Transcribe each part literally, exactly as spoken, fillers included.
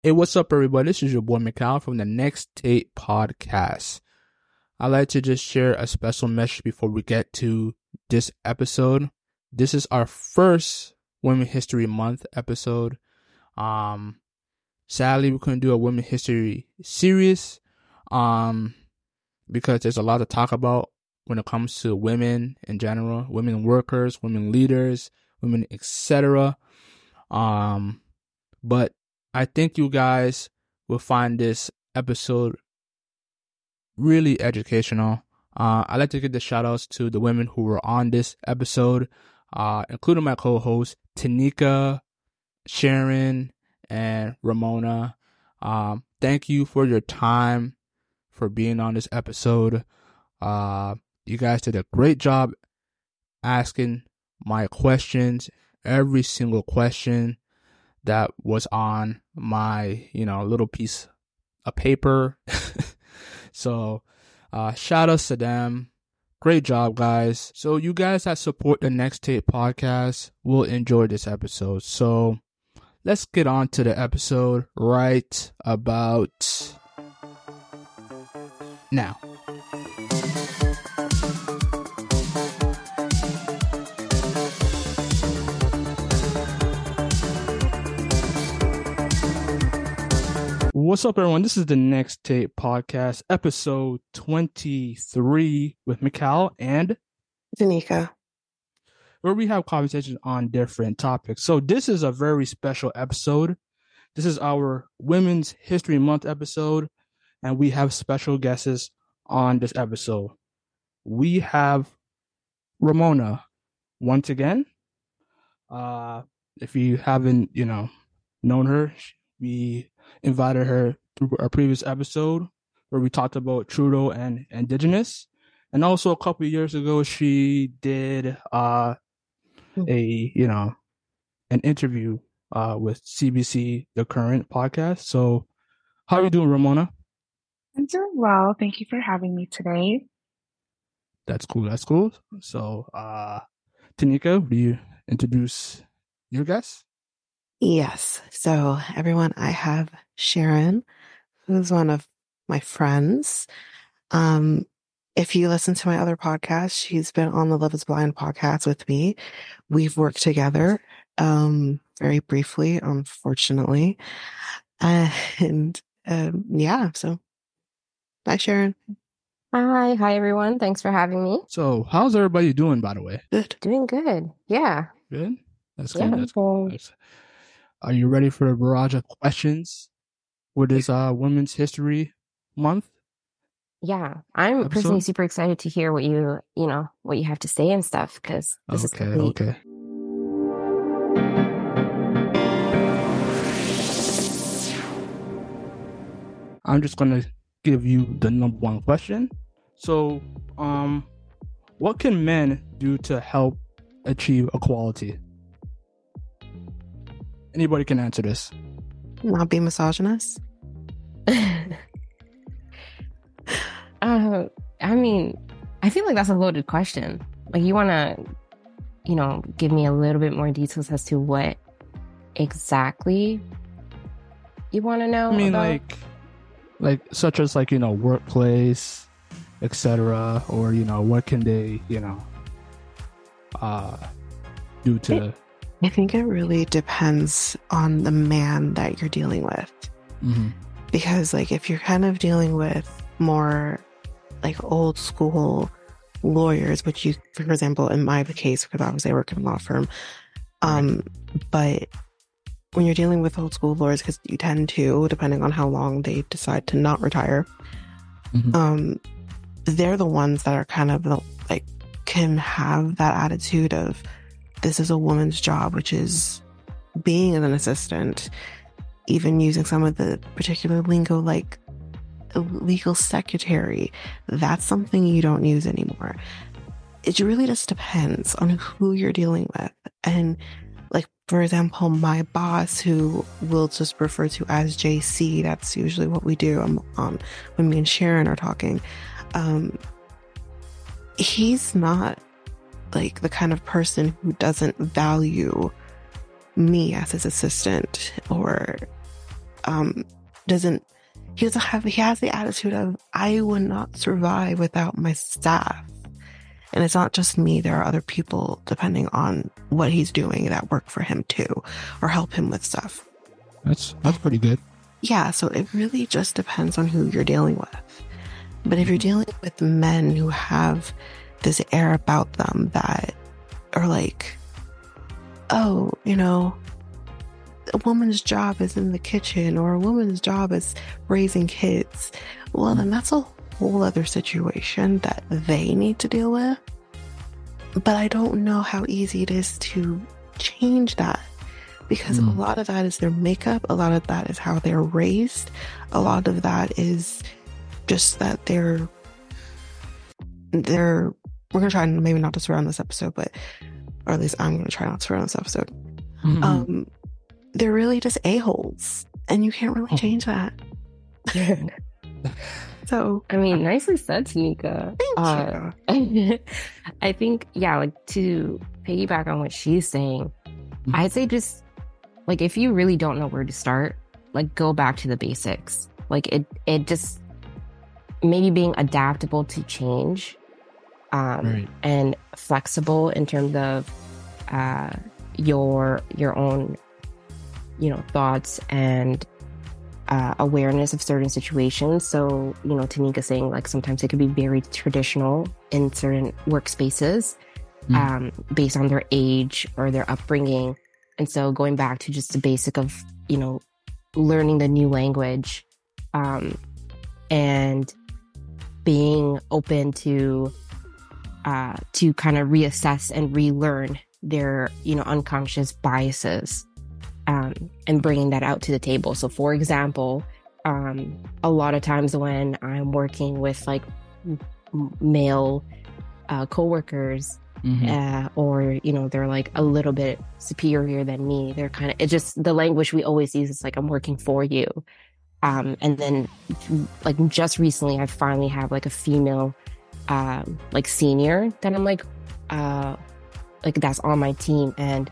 Hey, what's up, everybody? This is your boy Mikal from the Next Tape Podcast. I'd like to just share a special message before we get to this episode. This is our first Women History Month episode. Um, sadly, we couldn't do a Women History series um, because there's a lot to talk about when it comes to women in general, women workers, women leaders, women, et cetera. Um, but I think you guys will find this episode really educational. Uh, I'd like to give the shout outs to the women who were on this episode, uh, including my co-hosts, Tanika, Sharon, and Ramona. Um, thank you for your time, for being on this episode. Uh, you guys did a great job asking my questions, every single question that was on my, you know, little piece of paper. So, uh, shout outs to them. Great job, guys. So you guys that support the Next Tape Podcast will enjoy this episode. So let's get on to the episode right about now. What's up, everyone? This is the Next Tape Podcast, episode twenty-three with Mikal and Tanika, where we have conversations on different topics. So this is a very special episode. This is our Women's History Month episode, and we have special guests on this episode. We have Ramona once again. Uh, if you haven't, you know, known her, we invited her through our previous episode where we talked about Trudeau and Indigenous. And also a couple of years ago, she did uh, a, you know, an interview uh, with C B C, The Current podcast. So how are you doing, Ramona? I'm doing well. Thank you for having me today. That's cool. That's cool. So, uh, Tanika, will you introduce your guest? Yes. So everyone, I have Sharon, who's one of my friends. Um, if you listen to my other podcast, she's been on the Love is Blind podcast with me. We've worked together, um, very briefly, unfortunately. And, um, yeah, so bye, Sharon. Hi. Hi, everyone. Thanks for having me. So how's everybody doing, by the way? Good. Doing good. Yeah. Good? That's Yeah. good. That's cool. That's- Are you ready for a barrage of questions with this uh, Women's History Month? Yeah. I'm Episode? personally super excited to hear what you, you know, what you have to say and stuff, because this is Okay, complete. okay. I'm just going to give you the number one question. So, um, what can men do to help achieve equality? Anybody can answer this. Not be misogynist. uh, I mean, I feel like that's a loaded question. Like, you want to, you know, give me a little bit more details as to what exactly you want to know. I mean, about? like, like such as like, you know, workplace, et cetera, or, you know, what can they, you know, uh, do to... It- I think it really depends on the man that you're dealing with. Mm-hmm. Because, like, if you're kind of dealing with more, like, old school lawyers, which you, for example, in my case, because obviously I work in a law firm, um, but when you're dealing with old school lawyers, because you tend to, depending on how long they decide to not retire, Mm-hmm. um, they're the ones that are kind of, like, can have that attitude of, this is a woman's job, which is being an assistant, even using some of the particular lingo like legal secretary. That's something you don't use anymore. It really just depends on who you're dealing with. And like, for example, my boss, who we'll just refer to as J C, that's usually what we do um, um, when me and Sharon are talking. Um, he's not like the kind of person who doesn't value me as his assistant or um, doesn't, he doesn't have, he has the attitude of, I would not survive without my staff. And it's not just me. There are other people, depending on what he's doing, that work for him too, or help him with stuff. That's, that's pretty good. Yeah. So it really just depends on who you're dealing with. But if you're dealing with men who have this air about them that are like, oh, you know, a woman's job is in the kitchen, or a woman's job is raising kids, well, then that's a whole other situation that they need to deal with. But I don't know how easy it is to change that, because mm. a lot of that is their makeup, a lot of that is how they're raised, a lot of that is just that they're they're we're gonna try and maybe not to swear on this episode, but or at least I'm gonna try not to swear on this episode. Mm-hmm. Um they're really just a-holes, and you can't really change that. So I mean, nicely said, Tanika. Uh, I think, yeah, like to piggyback on what she's saying, mm-hmm. I'd say just like, if you really don't know where to start, like go back to the basics. Like it it just maybe being adaptable to change, um, right. and flexible in terms of uh, your your own, you know, thoughts and uh, awareness of certain situations. So, you know, Tanika saying like sometimes it could be very traditional in certain workspaces, mm. um, based on their age or their upbringing. And so going back to just the basic of, you know, learning the new language, um, and being open to uh, to kind of reassess and relearn their, you know, unconscious biases, um, and bringing that out to the table. So, for example, um, a lot of times when I'm working with like m- male uh, coworkers, mm-hmm. uh, or you know, they're like a little bit superior than me, they're kind of, it's just the language we always use is like, I'm working for you. Um, and then like just recently, I finally have like a female, um, like senior that I'm like, uh, like that's on my team. And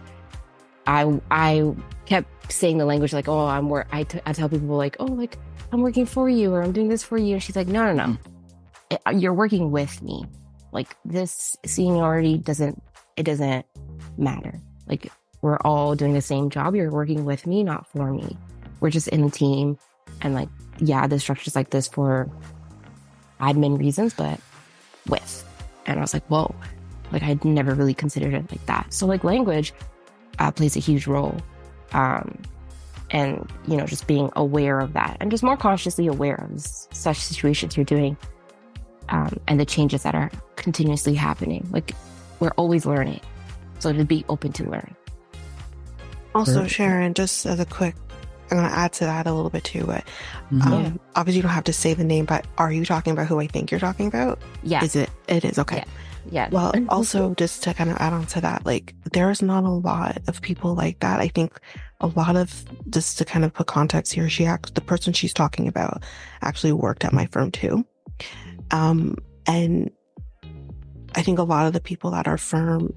I, I kept saying the language like, oh, I'm work. I, t- I tell people like, oh, like I'm working for you, or I'm doing this for you. And she's like, no, no, no, it, you're working with me. Like this seniority doesn't, it doesn't matter. Like we're all doing the same job. You're working with me, not for me. We're just in a team. And like, yeah, the structure's like this for admin reasons, but with. And I was like, whoa, like I'd never really considered it like that. So like language uh, plays a huge role. Um, and, you know, just being aware of that and just more consciously aware of s- such situations you're doing, um, and the changes that are continuously happening. Like we're always learning. So to be open to learn. Also, Sharon, just as a quick, I'm going to add to that a little bit too, but um, yeah. obviously you don't have to say the name, but are you talking about who I think you're talking about? Yeah. Is it? It is. Okay. Yeah. yeah. Well, also just to kind of add on to that, like there's not a lot of people like that. I think a lot of, just to kind of put context here, she act, the person she's talking about actually worked at my firm too. Um, and I think a lot of the people at our firm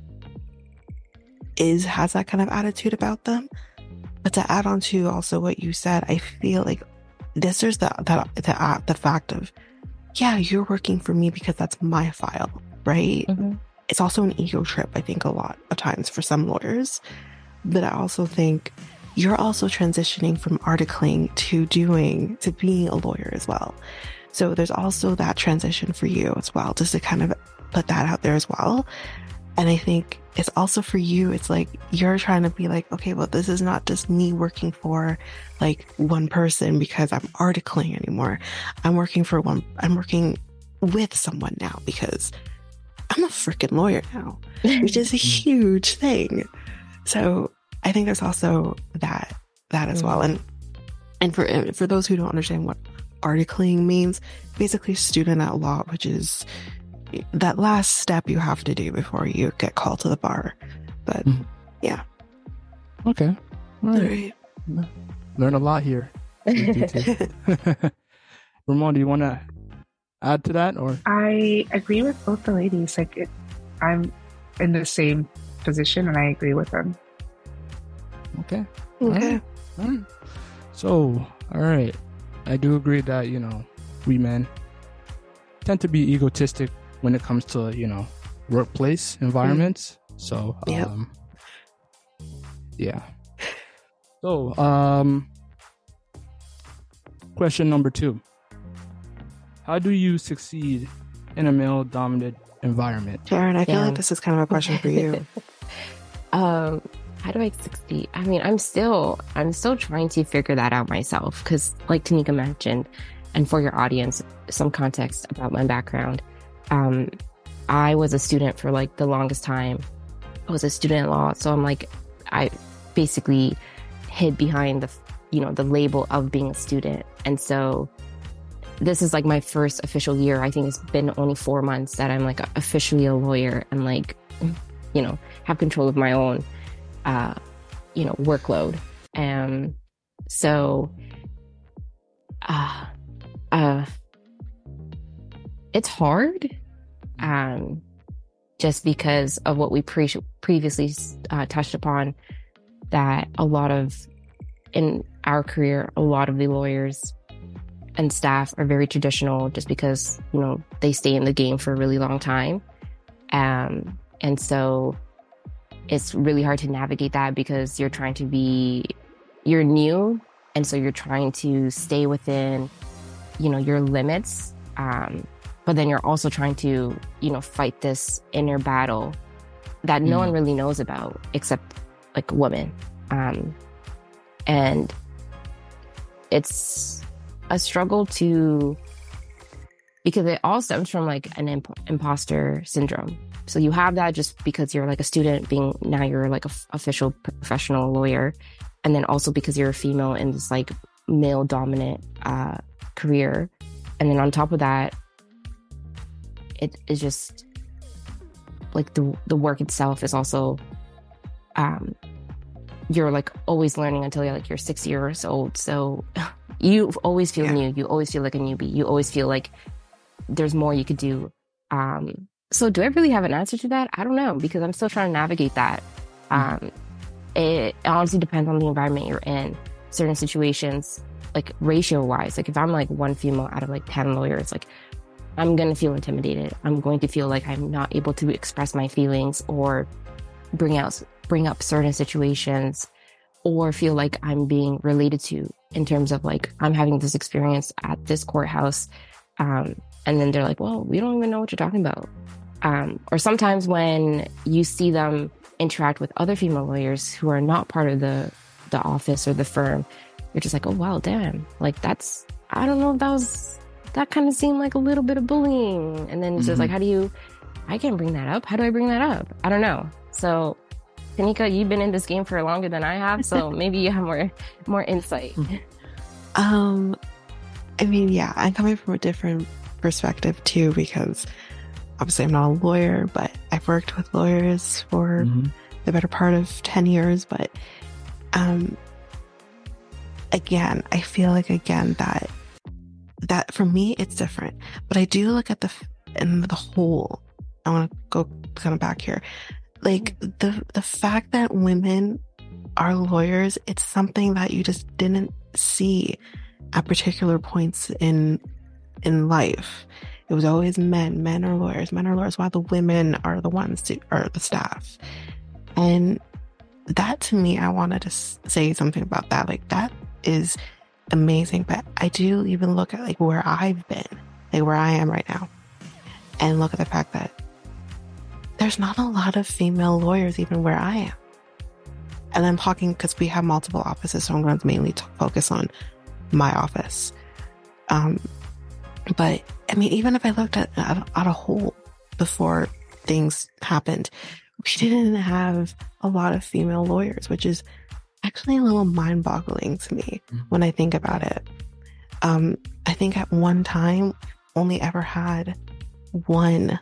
is, has that kind of attitude about them. But to add on to also what you said, I feel like this is the the the, uh, the fact of, yeah, you're working for me because that's my file, right? Mm-hmm. It's also an ego trip, I think, a lot of times for some lawyers. But I also think you're also transitioning from articling to doing, to being a lawyer as well. So there's also that transition for you as well, just to kind of put that out there as well. And I think it's also for you, it's like you're trying to be like, okay, well, this is not just me working for like one person because I'm articling anymore. I'm working for one, I'm working with someone now because I'm a freaking lawyer now, which is a huge thing. So I think there's also that, that as well. And, and for, for those who don't understand what articling means, basically student at law, which is that last step you have to do before you get called to the bar. But mm-hmm. yeah. Okay. All right. All right. Learn a lot here. Ramon, do you want to add to that? Or I agree with both the ladies. Like it, I'm in the same position and I agree with them. Okay. Okay. All right. All right. So All right. I do agree that, you know, we men tend to be egotistic when it comes to, you know, workplace environments. Mm. So, yep. um, yeah. So, um, question number two. How do you succeed in a male-dominated environment? Sharon, I feel yeah. like this is kind of a question for you. um, how do I succeed? I mean, I'm still, I'm still trying to figure that out myself. Because, like Tanika mentioned, and for your audience, some context about my background. Um, I was a student for like the longest time. I was a student at law, so I'm like, I basically hid behind the, you know, the label of being a student, and so. This is like my first official year. I think it's been only four months that I'm like officially a lawyer and like, you know, have control of my own, uh, you know, workload. And so, uh, uh, it's hard, um, just because of what we pre- previously uh, touched upon, that a lot of, in our career, a lot of the lawyers and staff are very traditional just because, you know, they stay in the game for a really long time. Um, and so it's really hard to navigate that because you're trying to be, you're new. And so you're trying to stay within, you know, your limits. Um, but then you're also trying to, you know, fight this inner battle that no mm. one really knows about except like women. Um, and it's a struggle to, because it all stems from like an imp- imposter syndrome. So you have that just because you're like a student being, now you're like a f- official professional lawyer. And then also because you're a female in this like male dominant uh, career. And then on top of that, it is just like the, the work itself is also, um, you're like always learning until you're like, you're six years old. So you always feel yeah. new. You always feel like a newbie. You always feel like there's more you could do. Um, so do I really have an answer to that? I don't know, because I'm still trying to navigate that. Um, it honestly depends on the environment you're in. Certain situations, like ratio wise, like if I'm like one female out of like ten lawyers, like I'm going to feel intimidated. I'm going to feel like I'm not able to express my feelings or bring out, bring up certain situations, or feel like I'm being related to in terms of like, I'm having this experience at this courthouse. Um, and then they're like, well, we don't even know what you're talking about. Um, or sometimes when you see them interact with other female lawyers who are not part of the, the office or the firm, you're just like, oh, wow, damn. Like that's, I don't know if that was, that kind of seemed like a little bit of bullying. And then it's mm-hmm. just like, how do you, I can't bring that up. How do I bring that up? I don't know. So Tanika, you've been in this game for longer than I have, so maybe you have more more insight. Um, I mean, yeah, I'm coming from a different perspective too, because obviously I'm not a lawyer, but I've worked with lawyers for mm-hmm. the better part of ten years. But um, again, I feel like again that that for me it's different. But I do look at the in the whole. I want to go kind of back here. Like the the fact that women are lawyers, it's something that you just didn't see at particular points in in life. It was always men. Men are lawyers. Men are lawyers. While the women are the ones to are the staff. And that to me, I wanted to say something about that. Like that is amazing. But I do even look at like where I've been, like where I am right now, and look at the fact that there's not a lot of female lawyers even where I am. And I'm talking because we have multiple offices, so I'm going to mainly t- focus on my office. Um, but I mean, even if I looked at, at, at a whole before things happened, we didn't have a lot of female lawyers, which is actually a little mind-boggling to me mm-hmm. when I think about it. Um, I think at one time, only ever had one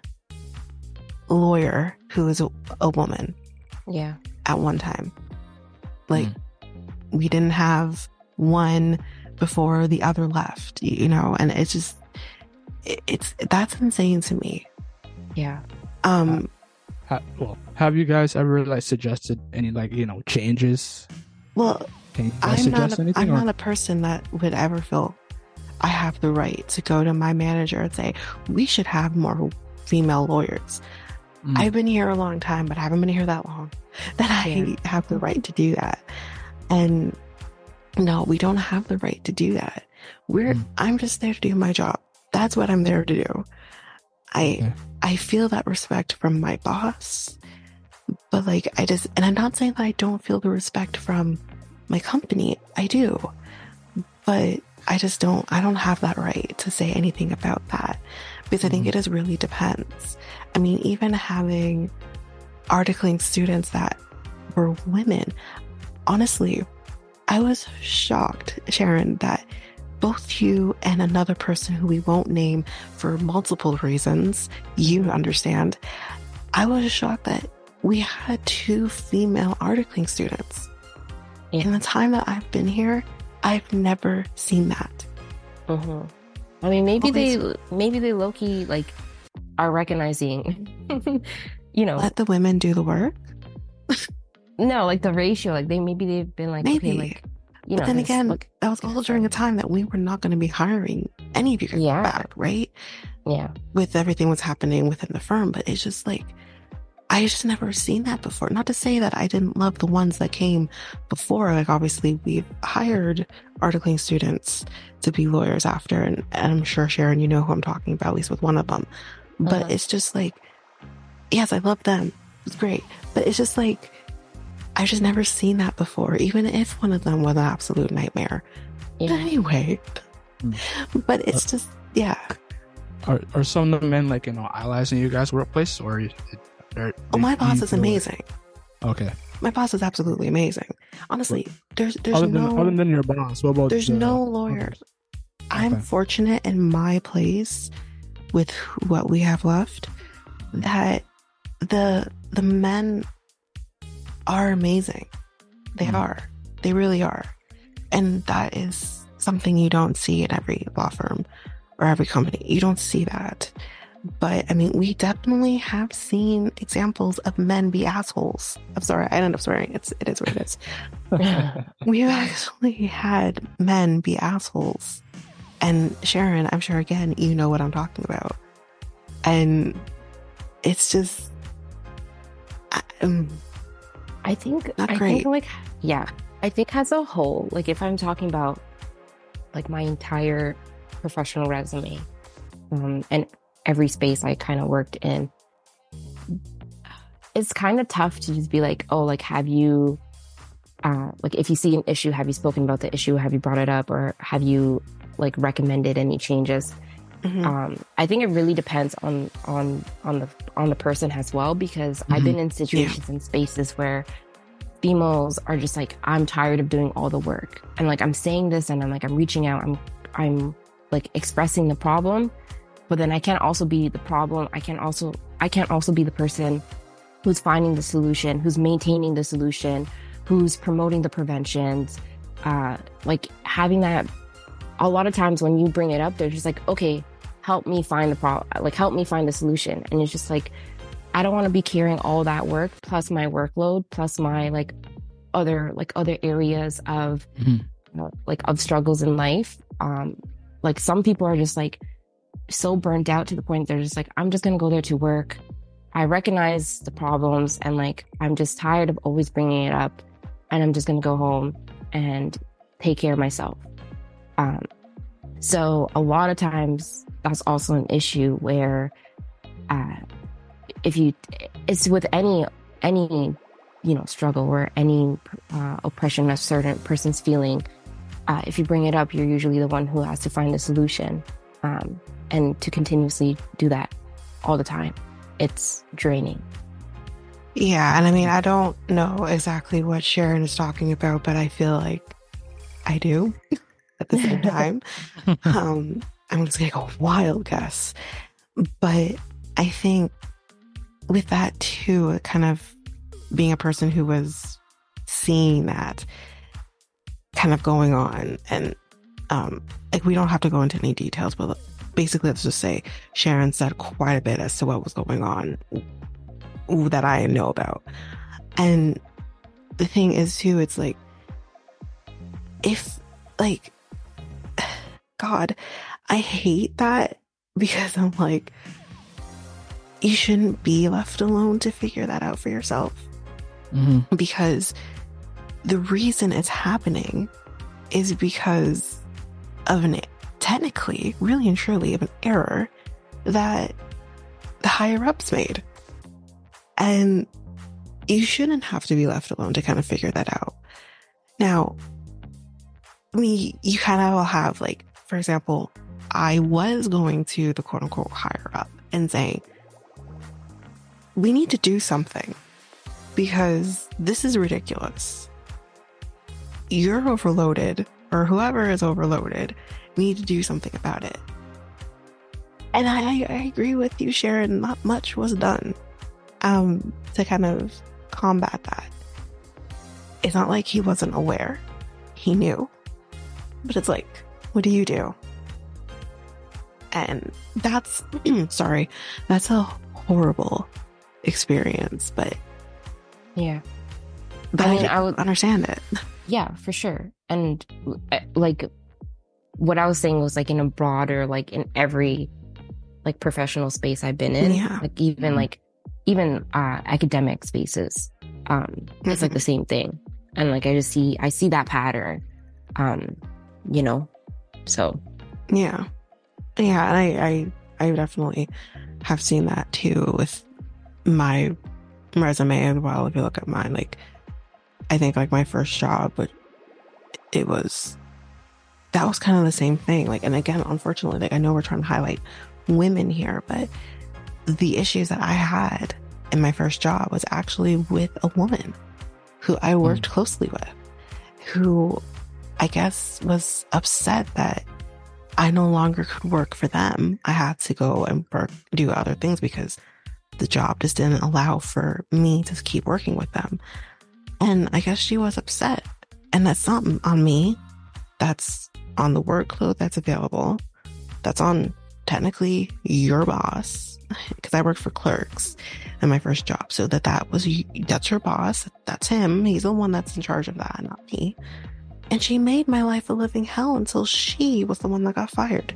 lawyer who was a, a woman. Yeah. At one time. Like, mm. we didn't have one before the other left, you know, and it's just, it, it's, that's insane to me. Yeah. Um, uh, ha, well, have you guys ever like suggested any like, you know, changes? Well, Can you guys I'm not suggest a, anything? I'm or- not a person that would ever feel I have the right to go to my manager and say, we should have more female lawyers. Mm. I've been here a long time, but I haven't been here that long that I Yeah. have the right to do that. And no, we don't have the right to do that. We're, Mm. I'm just there to do my job. That's what I'm there to do. I, Okay. I feel that respect from my boss, but like, I just, and I'm not saying that I don't feel the respect from my company. I do, but I just don't, I don't have that right to say anything about that because I think Mhm. it is really depends. I mean, even having articling students that were women, honestly, I was shocked, Sharon, that both you and another person who we won't name for multiple reasons, you understand, I was shocked that we had two female articling students. Yeah. In the time that I've been here, I've never seen that. Mm-hmm. I mean, maybe Okay, they maybe they low key like are recognizing, you know, Let the women do the work. no, like the ratio, like they maybe they've been like, Maybe. okay, like you know, But then this- again, look, that was all during a time that we were not going to be hiring any of you guys Yeah. back, right? yeah, With everything was happening within the firm. But it's just like, I just never seen that before. Not to say that I didn't love the ones that came before. Like, obviously, we've hired articling students to be lawyers after. And, and I'm sure, Sharon, you know who I'm talking about, at least with one of them. But Uh-huh. it's just like, yes, I love them. It's great. But it's just like, I've just never seen that before, even if one of them was an absolute nightmare. yeah. Anyway, Mm. but it's just, yeah. Are are some of the men like you know idolizing you guys' workplace or? It, or Oh, my do you boss is feel like- amazing. Okay. My boss is absolutely amazing. Honestly, there's there's Other than no other than your boss, what about there's the- no lawyer. I'm Okay. fortunate in my place with what we have left that the the men are amazing. They Mhm. are. They really are. And that is something you don't see in every law firm or every company. You don't see that. But I mean, we definitely have seen examples of men be assholes. I'm sorry, I ended up swearing. It's it is what it is. We've actually had men be assholes. And Sharon, I'm sure again, you know what I'm talking about. And it's just, I, um, I think Not I great. think like yeah, I think as a whole, like if I'm talking about like my entire professional resume, um, and every space I kind of worked in, it's kind of tough to just be like, oh, like have you, uh, like if you see an issue, have you spoken about the issue? Have you brought it up, or have you like recommended any changes? mhm. um I think it really depends on on on the on the person as well, because I've been in situations and spaces where females are just like, I'm tired of doing all the work, and like I'm saying this and I'm like I'm reaching out, I'm I'm like expressing the problem, but then I can't also be the problem. I can't also I can't also be the person who's finding the solution, who's maintaining the solution, who's promoting the preventions, uh like having that. A lot of times when you bring it up, they're just like, okay, help me find the problem, like help me find the solution. And it's just like, I don't want to be carrying all that work plus my workload plus my like other like other areas of Mhm. uh, like of struggles in life. Um, like some people are just like so burnt out to the point they're just like, I'm just gonna go there to work. I recognize the problems and like I'm just tired of always bringing it up, and I'm just gonna go home and take care of myself. Um, so a lot of times that's also an issue where, uh, if you, it's with any, any, you know, struggle or any, uh, oppression a certain person's feeling, uh, if you bring it up, you're usually the one who has to find the solution. Um, and to continuously do that all the time, it's draining. Yeah. And I mean, I don't know exactly what Sharon is talking about, but I feel like I do at the same time. um, I'm just going to go wild guess. But I think with that too, kind of being a person who was seeing that kind of going on, and um, like we don't have to go into any details, but basically let's just say Sharon said quite a bit as to what was going on that I know about. And the thing is too, it's like if, like, God, I hate that because I'm like, you shouldn't be left alone to figure that out for yourself. Mm-hmm. Because the reason it's happening is because of an, technically, really and truly, of an error that the higher ups made. And you shouldn't have to be left alone to kind of figure that out. Now, I mean, you kind of will have, like, for example, I was going to the quote unquote higher up and saying, we need to do something because this is ridiculous. You're overloaded, or whoever is overloaded, need to do something about it. And I, I agree with you, Sharon. Not much was done um, to kind of combat that. It's not like he wasn't aware. He knew. But it's like, what do you do? And that's, sorry, that's a horrible experience, but yeah. But I mean, I, I would understand it. Yeah, for sure. And like what I was saying was like in a broader, like in every like professional space I've been in, yeah. like even mm-hmm. like even uh, academic spaces, um, mm-hmm. it's like the same thing. And like I just see, I see that pattern, um, you know. So yeah, yeah, and I, I, I definitely have seen that too with my resume as well. If you look at mine, like I think like my first job, but it was that was kind of the same thing. Like, and again, unfortunately, like I know we're trying to highlight women here, but the issues that I had in my first job was actually with a woman who I worked mm. closely with, who I guess was upset that I no longer could work for them. I had to go and work, do other things because the job just didn't allow for me to keep working with them. And I guess she was upset. And that's not on me. That's on the workload that's available. That's on technically your boss, because I worked for Clerks in my first job. So that that was, that's your boss. That's him. He's the one that's in charge of that, not me. And she made my life a living hell until she was the one that got fired.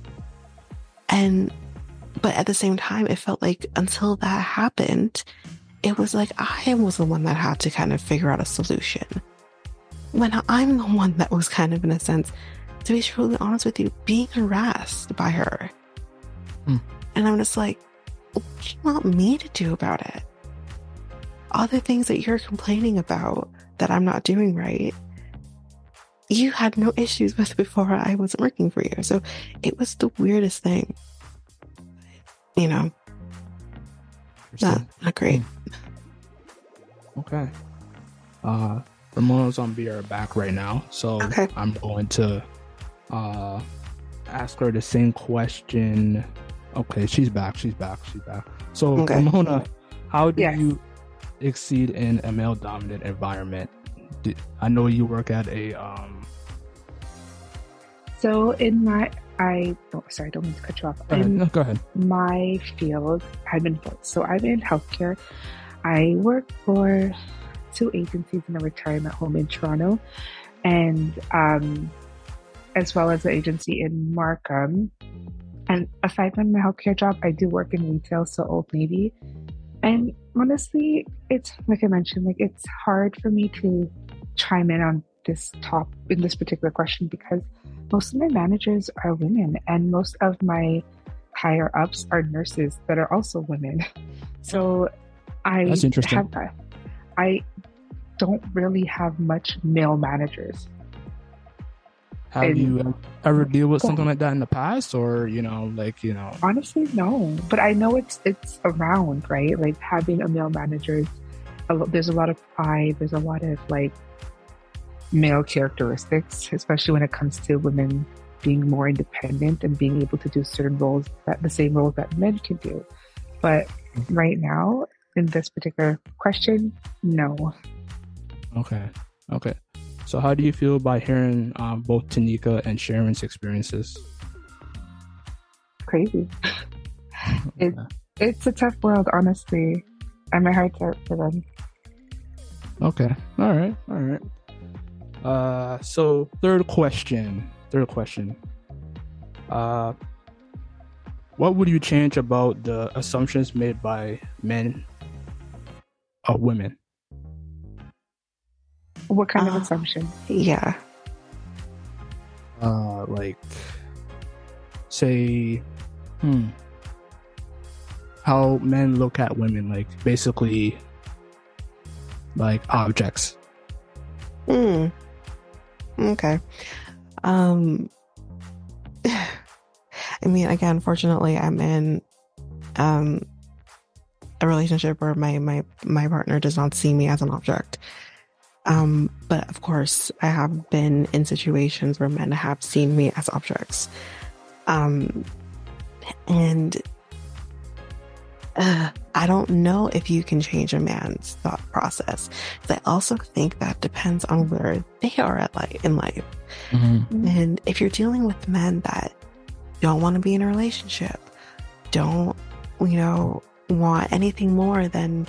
And, but at the same time, it felt like until that happened, it was like I was the one that had to kind of figure out a solution. When I'm the one that was kind of, in a sense, to be truly honest with you, being harassed by her. Mm. And I'm just like, what do you want me to do about it? All the things that you're complaining about that I'm not doing right, you had no issues with before I was working for you. So it was the weirdest thing. You know, not, not great. Okay. Uh, Ramona's on B R back right now. So okay. I'm going to uh, ask her the same question. Okay, she's back. She's back. She's back. So, okay. Ramona, how do yes. you exceed in a male-dominant environment? Do, I know you work at a... Um... So, in my... I... Oh, sorry, I don't mean to cut you off. Go ahead. No, go ahead. My field, I've been... So, I'm in healthcare. I work for two agencies in a retirement home in Toronto. And um, as well as the agency in Markham. And aside from my healthcare job, I do work in retail, so Old Navy. And honestly, it's like I mentioned, like it's hard for me to chime in on this top in this particular question because most of my managers are women, and most of my higher ups are nurses that are also women. So I That's interesting. have that. I don't really have much male managers. Have and, you ever deal with something like that in the past, or you know, like you know? Honestly, no. But I know it's it's around, right? Like having a male manager, is a, there's a lot of pride. There's a lot of like male characteristics, especially when it comes to women being more independent and being able to do certain roles that the same roles that men can do. But right now, in this particular question, no. Okay. Okay. So how do you feel by hearing um, both Tanika and Sharon's experiences? Crazy. it, it's a tough world, honestly. And my heart's out for them. Okay. All right. All right. Uh, so third question. Third question. Uh, what would you change about the assumptions made by men of women? What kind uh, of assumption? Yeah. Uh, like, say, hmm, how men look at women, like basically, like objects. Hmm. Okay. Um. I mean, again, fortunately, I'm in um a relationship where my my my partner does not see me as an object. Um, but of course, I have been in situations where men have seen me as objects. Um, and uh, I don't know if you can change a man's thought process. Because I also think that depends on where they are at life, in life. Mm-hmm. And if you're dealing with men that don't want to be in a relationship, don't, you know, want anything more than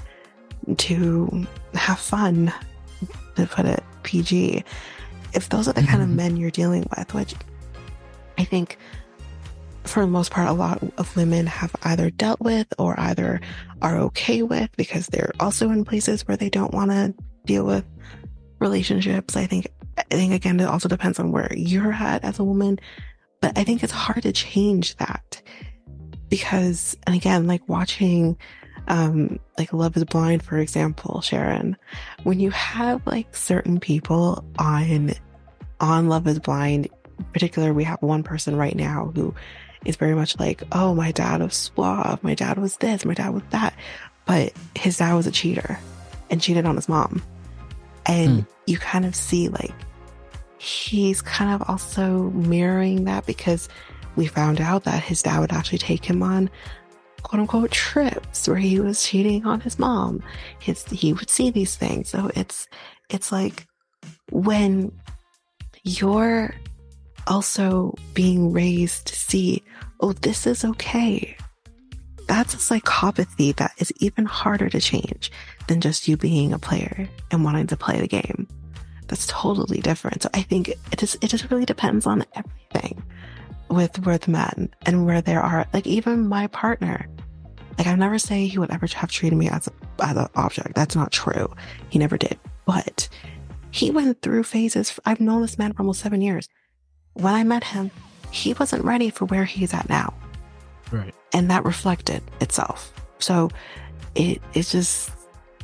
to have fun, to put it P G, if those are the kind of men you're dealing with, which I think for the most part a lot of women have either dealt with or either are okay with because they're also in places where they don't want to deal with relationships. I think I think again it also depends on where you're at as a woman, but I think it's hard to change that because, and again, like watching Um, like Love is Blind, for example, Sharon, when you have like certain people on, on Love is Blind, in particular, we have one person right now who is very much like, oh, my dad was suave, my dad was this, my dad was that, but his dad was a cheater and cheated on his mom. And mm. you kind of see like, he's kind of also mirroring that because we found out that his dad would actually take him on quote unquote trips where he was cheating on his mom. His, he would see these things. So it's, it's like when you're also being raised to see, oh, this is okay. That's a psychopathy that is even harder to change than just you being a player and wanting to play the game. That's totally different. So I think it just, it just really depends on everything. With with men and where there are, like even my partner, like I never say he would ever have treated me as a, as an object. That's not true. He never did. But he went through phases. I've known this man for almost seven years. When I met him, he wasn't ready for where he's at now. Right. And that reflected itself. So it it's just,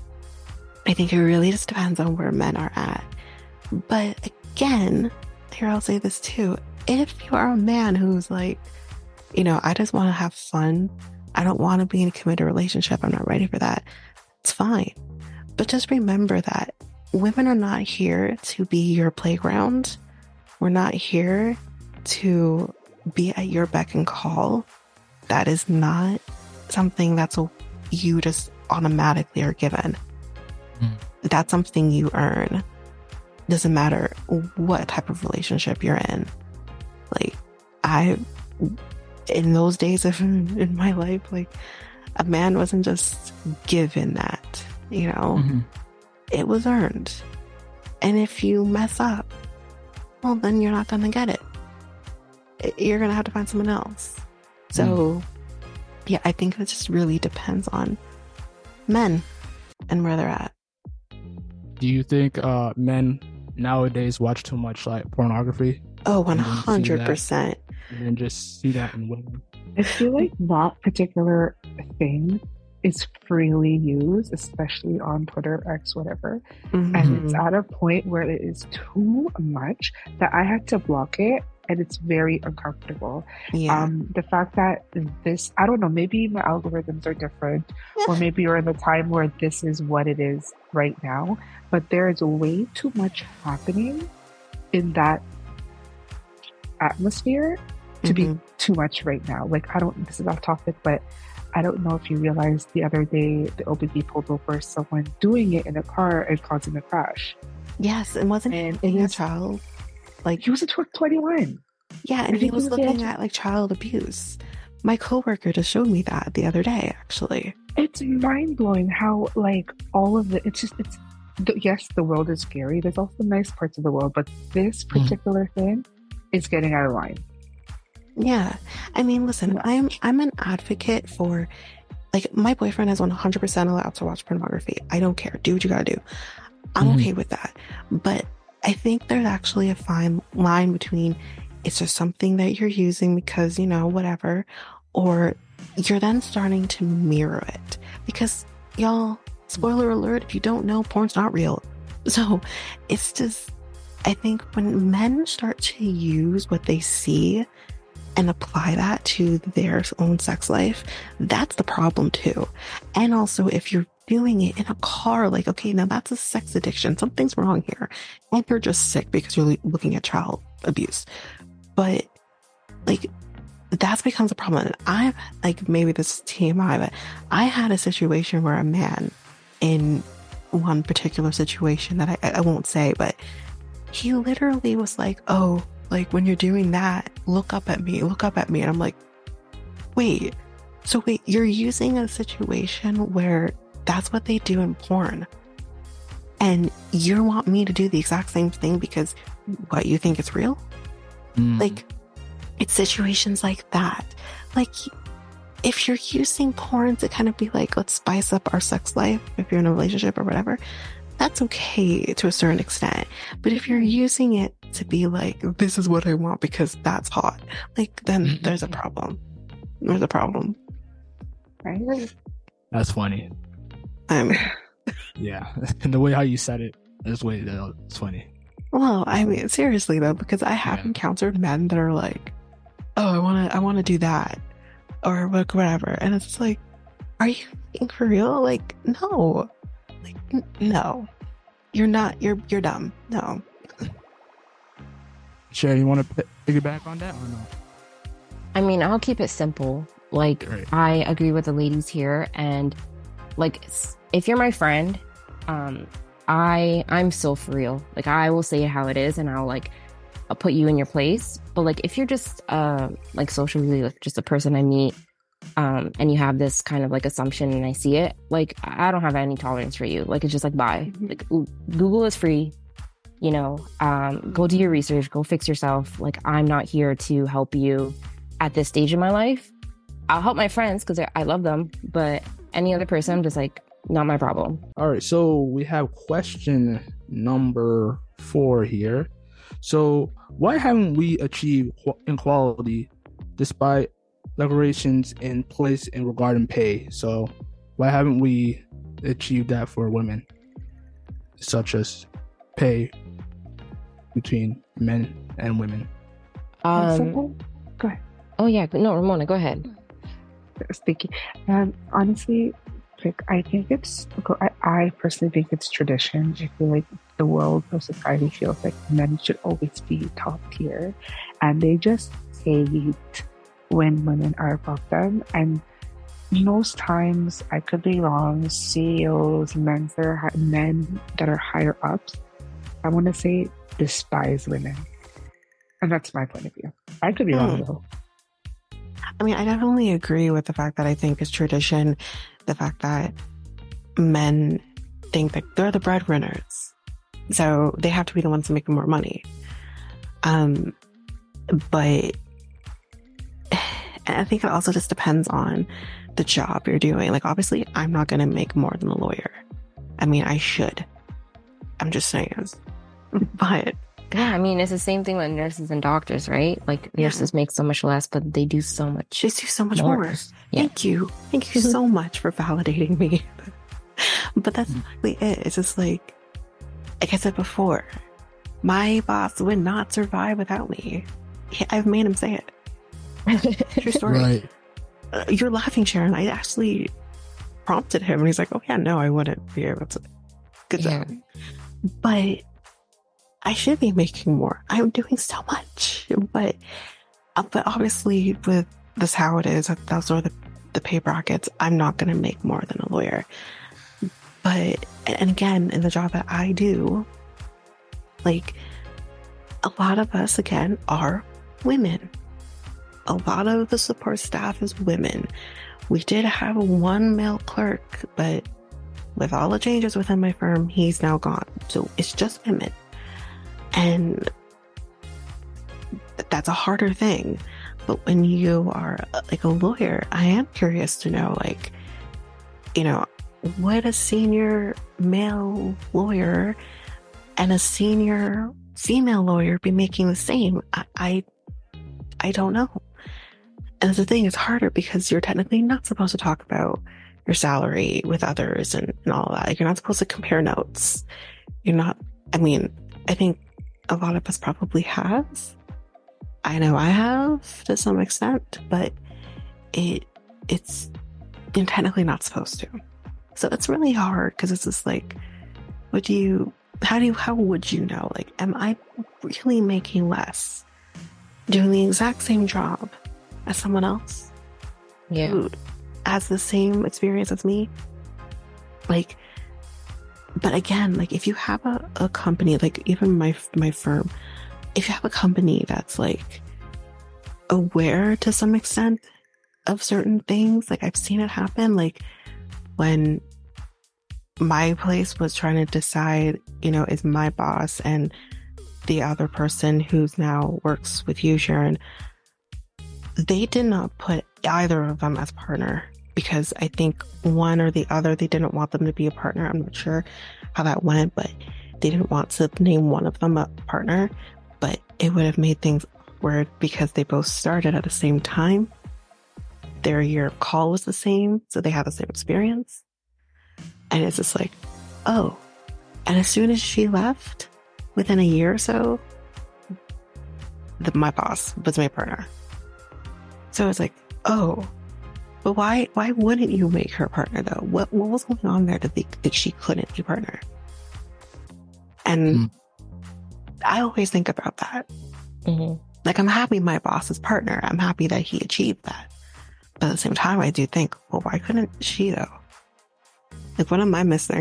I think it really just depends on where men are at. But again, here I'll say this too. If you are a man who's like, you know, I just want to have fun, I don't want to be in a committed relationship, I'm not ready for that, it's fine. But just remember that women are not here to be your playground. We're not here to be at your beck and call. That is not something that's a, you just automatically are given. Mm. That's something you earn. Doesn't matter what type of relationship you're in. Like, I, in those days of in my life, like, a man wasn't just given that, you know, mm-hmm. It was earned. And if you mess up, well, then you're not going to get it. You're going to have to find someone else. So, mm. yeah, I think it just really depends on men and where they're at. Do you think uh, men nowadays watch too much like pornography? Oh, one hundred percent. And then just see that in women. I feel like that particular thing is freely used, especially on Twitter, X, whatever. Mm-hmm. And it's at a point where it is too much that I had to block it. And it's very uncomfortable. Yeah. Um, the fact that this, I don't know, maybe my algorithms are different, or maybe you're in the time where this is what it is right now. But there is way too much happening in that atmosphere to mm-hmm. be too much right now. Like, I don't, this is off topic, but I don't know if you realized the other day the O B B pulled over someone doing it in a car and causing a crash. Yes, and wasn't and he a child? Like, he was a twenty-one. Yeah, and he was, was looking at like child abuse. My coworker just showed me that the other day, actually. It's mind blowing how like all of the it's just it's th- yes, the world is scary. There's also nice parts of the world, but this particular mm-hmm. thing is getting out of line. Yeah. I mean, listen, yeah. I'm I'm an advocate for, like, my boyfriend is one hundred percent allowed to watch pornography. I don't care. Do what you gotta do. I'm mm-hmm. okay with that. But I think there's actually a fine line between it's just something that you're using because, you know, whatever, or you're then starting to mirror it. Because, y'all, spoiler alert, if you don't know, porn's not real. So it's just, I think when men start to use what they see and apply that to their own sex life, that's the problem too. And also, if you're doing it in a car, like, okay, now that's a sex addiction. Something's wrong here. And you're just sick because you're looking at child abuse. But, like, that becomes a problem. And I've, like, maybe this is T M I, but I had a situation where a man in one particular situation that I, I won't say, but he literally was like, oh, like, when you're doing that, look up at me, look up at me. And I'm like, wait, so wait, you're using a situation where that's what they do in porn. And you want me to do the exact same thing because what, you think it's real? Mm. Like, it's situations like that. Like, if you're using porn to kind of be like, let's spice up our sex life, if you're in a relationship or whatever, that's okay to a certain extent. But if you're using it to be like, this is what I want because that's hot, like, then there's a problem. There's a problem. Right? That's funny. Um, yeah. And the way how you said it, this way, it's funny. Well, I mean, seriously though, because I have yeah. encountered men that are like, oh, I want to, I want to do that, or whatever. And it's just like, are you being for real? Like, no. Like, n- no, you're not. You're you're dumb. No. Sherry, you want to piggyback on that or no? I mean, I'll keep it simple. Like, Great. I agree with the ladies here, and like, if you're my friend, um, I I'm so for real. Like, I will say it how it is, and I'll like, I'll put you in your place. But like, if you're just uh like socially, like, just a person I meet. Um, and you have this kind of like assumption and I see it, like, I don't have any tolerance for you. Like, it's just like, bye. Like, Google is free, you know, um, go do your research, go fix yourself. Like, I'm not here to help you at this stage of my life. I'll help my friends because I love them, but any other person, I'm just like, not my problem. All right. So we have question number four here. So why haven't we achieved equality despite declarations in place in regarding pay? So why haven't we achieved that for women, such as pay between men and women? Um, go ahead. Oh yeah, no, Ramona, go ahead. Sticky. Um, honestly, like, I think it's. I, I personally think it's tradition. I feel like the world or society feels like men should always be top tier, and they just hate when women are above them. And most times, I could be wrong, C E Os, men that are, men that are higher ups, I want to say, despise women. And that's my point of view. I could be mm. wrong, though. I mean, I definitely agree with the fact that I think it's tradition, the fact that men think that they're the breadwinners, so they have to be the ones making more money. Um, but I think it also just depends on the job you're doing. Like, obviously, I'm not going to make more than a lawyer. I mean, I should. I'm just saying. But yeah, I mean, it's the same thing with nurses and doctors, right? Like, yeah. nurses make so much less, but they do so much. They do so much more. more. Yeah. Thank you. Thank you so much for validating me. But that's exactly it. It's just like, like I said before, my boss would not survive without me. I've made him say it. True story. Right. Uh, you're laughing, Sharon. I actually prompted him, and he's like, "Oh yeah, no, I wouldn't be able to." Good job. Yeah. But I should be making more. I'm doing so much, but uh, but obviously, with this how it is, those are the the pay brackets. I'm not going to make more than a lawyer. But and again, in the job that I do, like, a lot of us again are women. A lot of the support staff is women. We did have one male clerk, but with all the changes within my firm, he's now gone. So it's just women. And that's a harder thing. But when you are like a lawyer, I am curious to know, like, you know, would a senior male lawyer and a senior female lawyer be making the same? I, I, I don't know. And the thing is harder because you're technically not supposed to talk about your salary with others and, and all that. Like, you're not supposed to compare notes. You're not, I mean, I think a lot of us probably have. I know I have to some extent, but it, it's, you're technically not supposed to. So it's really hard because it's just like, would you, how do you, how would you know? Like, am I really making less doing the exact same job as someone else? Yeah. Who has the same experience as me? Like, but again, like if you have a, a company, like even my, my firm, if you have a company that's like aware to some extent of certain things, like I've seen it happen, like when my place was trying to decide, you know, is my boss and the other person who's now works with you, Sharon, they did not put either of them as partner because I think one or the other, they didn't want them to be a partner. I'm not sure how that went, but they didn't want to name one of them a partner, but it would have made things awkward because they both started at the same time. Their year of call was the same, so they had the same experience. And it's just like, oh. And as soon as she left, within a year or so, the, my boss was my partner. So it's like, oh, but why why wouldn't you make her partner though? What what was going on there to think that she couldn't be partner? And mm. I always think about that. Mm-hmm. Like, I'm happy my boss is partner. I'm happy that he achieved that. But at the same time, I do think, well, why couldn't she though? Like, what am I missing?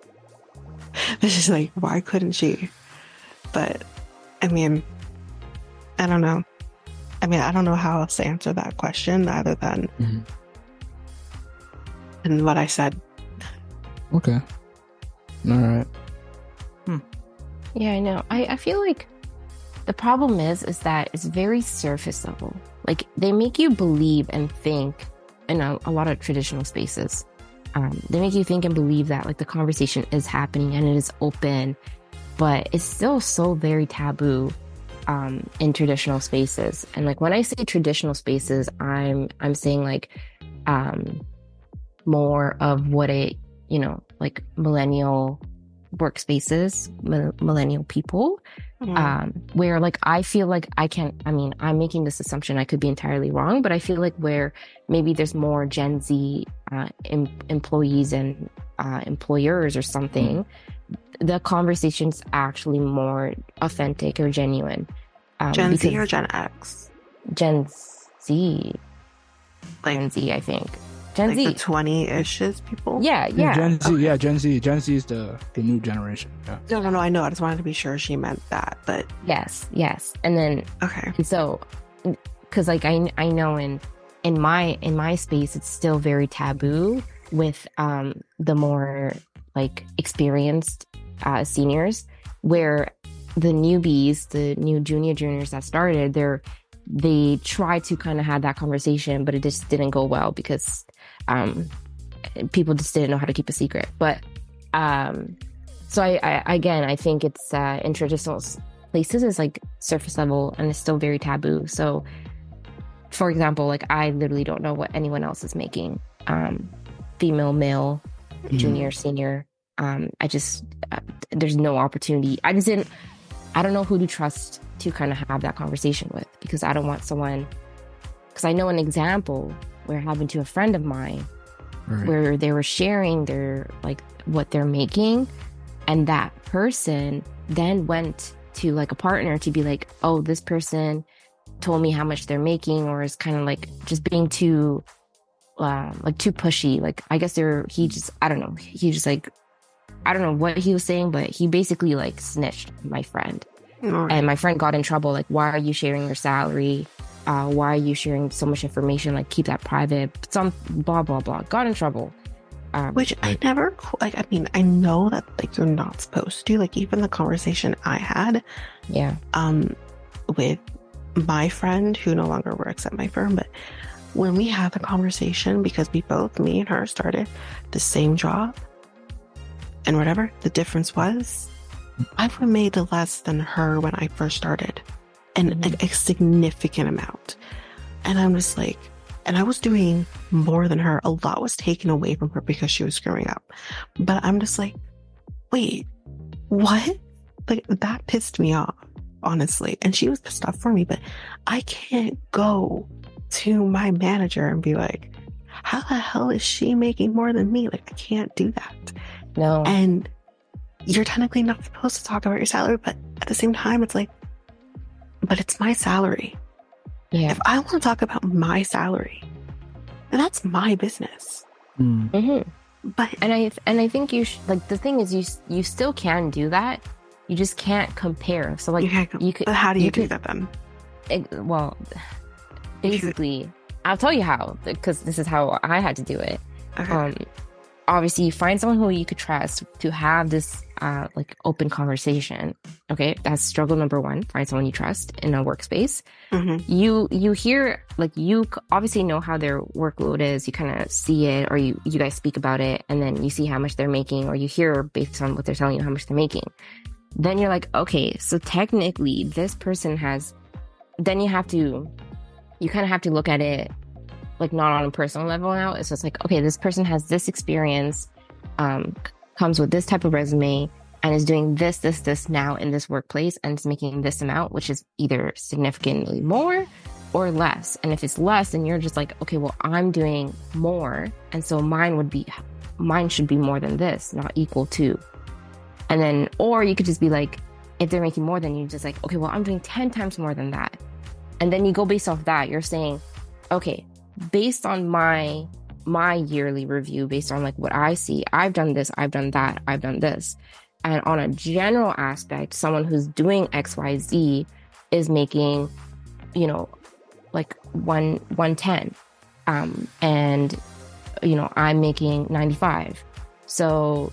It's just like, why couldn't she? But I mean, I don't know. I mean, I don't know how else to answer that question other than mm-hmm. and what I said. Okay. All right. Hmm. Yeah, I know. I, I feel like the problem is, is that it's very surface level. Like, they make you believe and think in a, a lot of traditional spaces. Um, they make you think and believe that like the conversation is happening and it is open, but it's still so very taboo um, in traditional spaces. And like when I say traditional spaces, I'm I'm saying like um, more of what a you know like millennial workspaces, mi- millennial people, mm-hmm. um, where like I feel like I can't. I mean, I'm making this assumption. I could be entirely wrong, but I feel like where maybe there's more Gen Z uh, em- employees and uh, employers or something, mm-hmm. the conversation's actually more authentic or genuine. Um, Gen Z or Gen X? Gen Z. Like, Gen Z, I think. Gen like Z. the twenty-ish people? Yeah, yeah. Gen Z, okay. yeah, Gen Z. Gen Z is the, the new generation. Yeah. No, no, no, I know. I just wanted to be sure she meant that, but... Yes, yes. And then... Okay. And so, because like I, I know in in my in my space, it's still very taboo with um the more like experienced uh, seniors, where the newbies, the new junior juniors that started, they're they tried to kind of have that conversation, but it just didn't go well because um people just didn't know how to keep a secret. But um so I, I again I think it's uh, in traditional places is like surface level and it's still very taboo. So for example, like I literally don't know what anyone else is making, um female, male, mm-hmm. junior, senior. um I just uh, there's no opportunity. I just didn't I don't know who to trust to kind of have that conversation with, because I don't want someone, because I know an example where it happened to a friend of mine, right. where they were sharing their like what they're making, and that person then went to like a partner to be like, oh, this person told me how much they're making, or is kind of like just being too uh, like too pushy. Like I guess they're he just I don't know he just like I don't know what he was saying, but he basically like snitched on my friend. Right. And my friend got in trouble. Like, why are you sharing your salary? Uh, why are you sharing so much information? Like, keep that private. Some blah, blah, blah. Got in trouble. Um, Which I never, like, I mean, I know that, like, you're not supposed to. Like, even the conversation I had yeah. um, with my friend who no longer works at my firm, but when we had the conversation, because we both, me and her, started the same job, and whatever the difference was, I've made less than her when I first started, and Mm-hmm. a, a significant amount. And I'm just like, and I was doing more than her. A lot was taken away from her because she was screwing up. But I'm just like, wait, what? Like, that pissed me off, honestly. And she was pissed off for me, but I can't go to my manager and be like, how the hell is she making more than me? Like, I can't do that. No. And you're technically not supposed to talk about your salary, but at the same time, it's like, but it's my salary. Yeah. If I want to talk about my salary, then that's my business. Mm. Mm-hmm. But And I and I think you sh- like the thing is you s- you still can do that. You just can't compare. So like you can't go, you could. but how do you, you do could- that then? it- well, If you- basically, I'll tell you how, because this is how I had to do it. Okay. Um, obviously, you find someone who you could trust to have this uh like open conversation. Okay, that's struggle number one. Find someone you trust in a workspace. Mhm. You you hear like you c- obviously know how their workload is. You kind of see it, or you you guys speak about it, and then you see how much they're making, or you hear based on what they're telling you how much they're making. Then you're like, okay, so technically this person has. Then you have to, you kind of have to look at it like not on a personal level now. It's just like, okay, this person has this experience, um, c- comes with this type of resume, and is doing this, this, this now in this workplace, and is making this amount, which is either significantly more or less. And if it's less, then you're just like, okay, well, I'm doing more, and so mine would be, mine should be more than this, not equal to. And then, or you could just be like, if they're making more than you, just like, okay, well, I'm doing ten times more than that. And then you go based off that. You're saying, okay, based on my my yearly review, based on like what I see, I've done this, I've done that, I've done this. And on a general aspect, someone who's doing X Y Z is making, you know, like one one ten. Um, and you know, I'm making ninety-five. So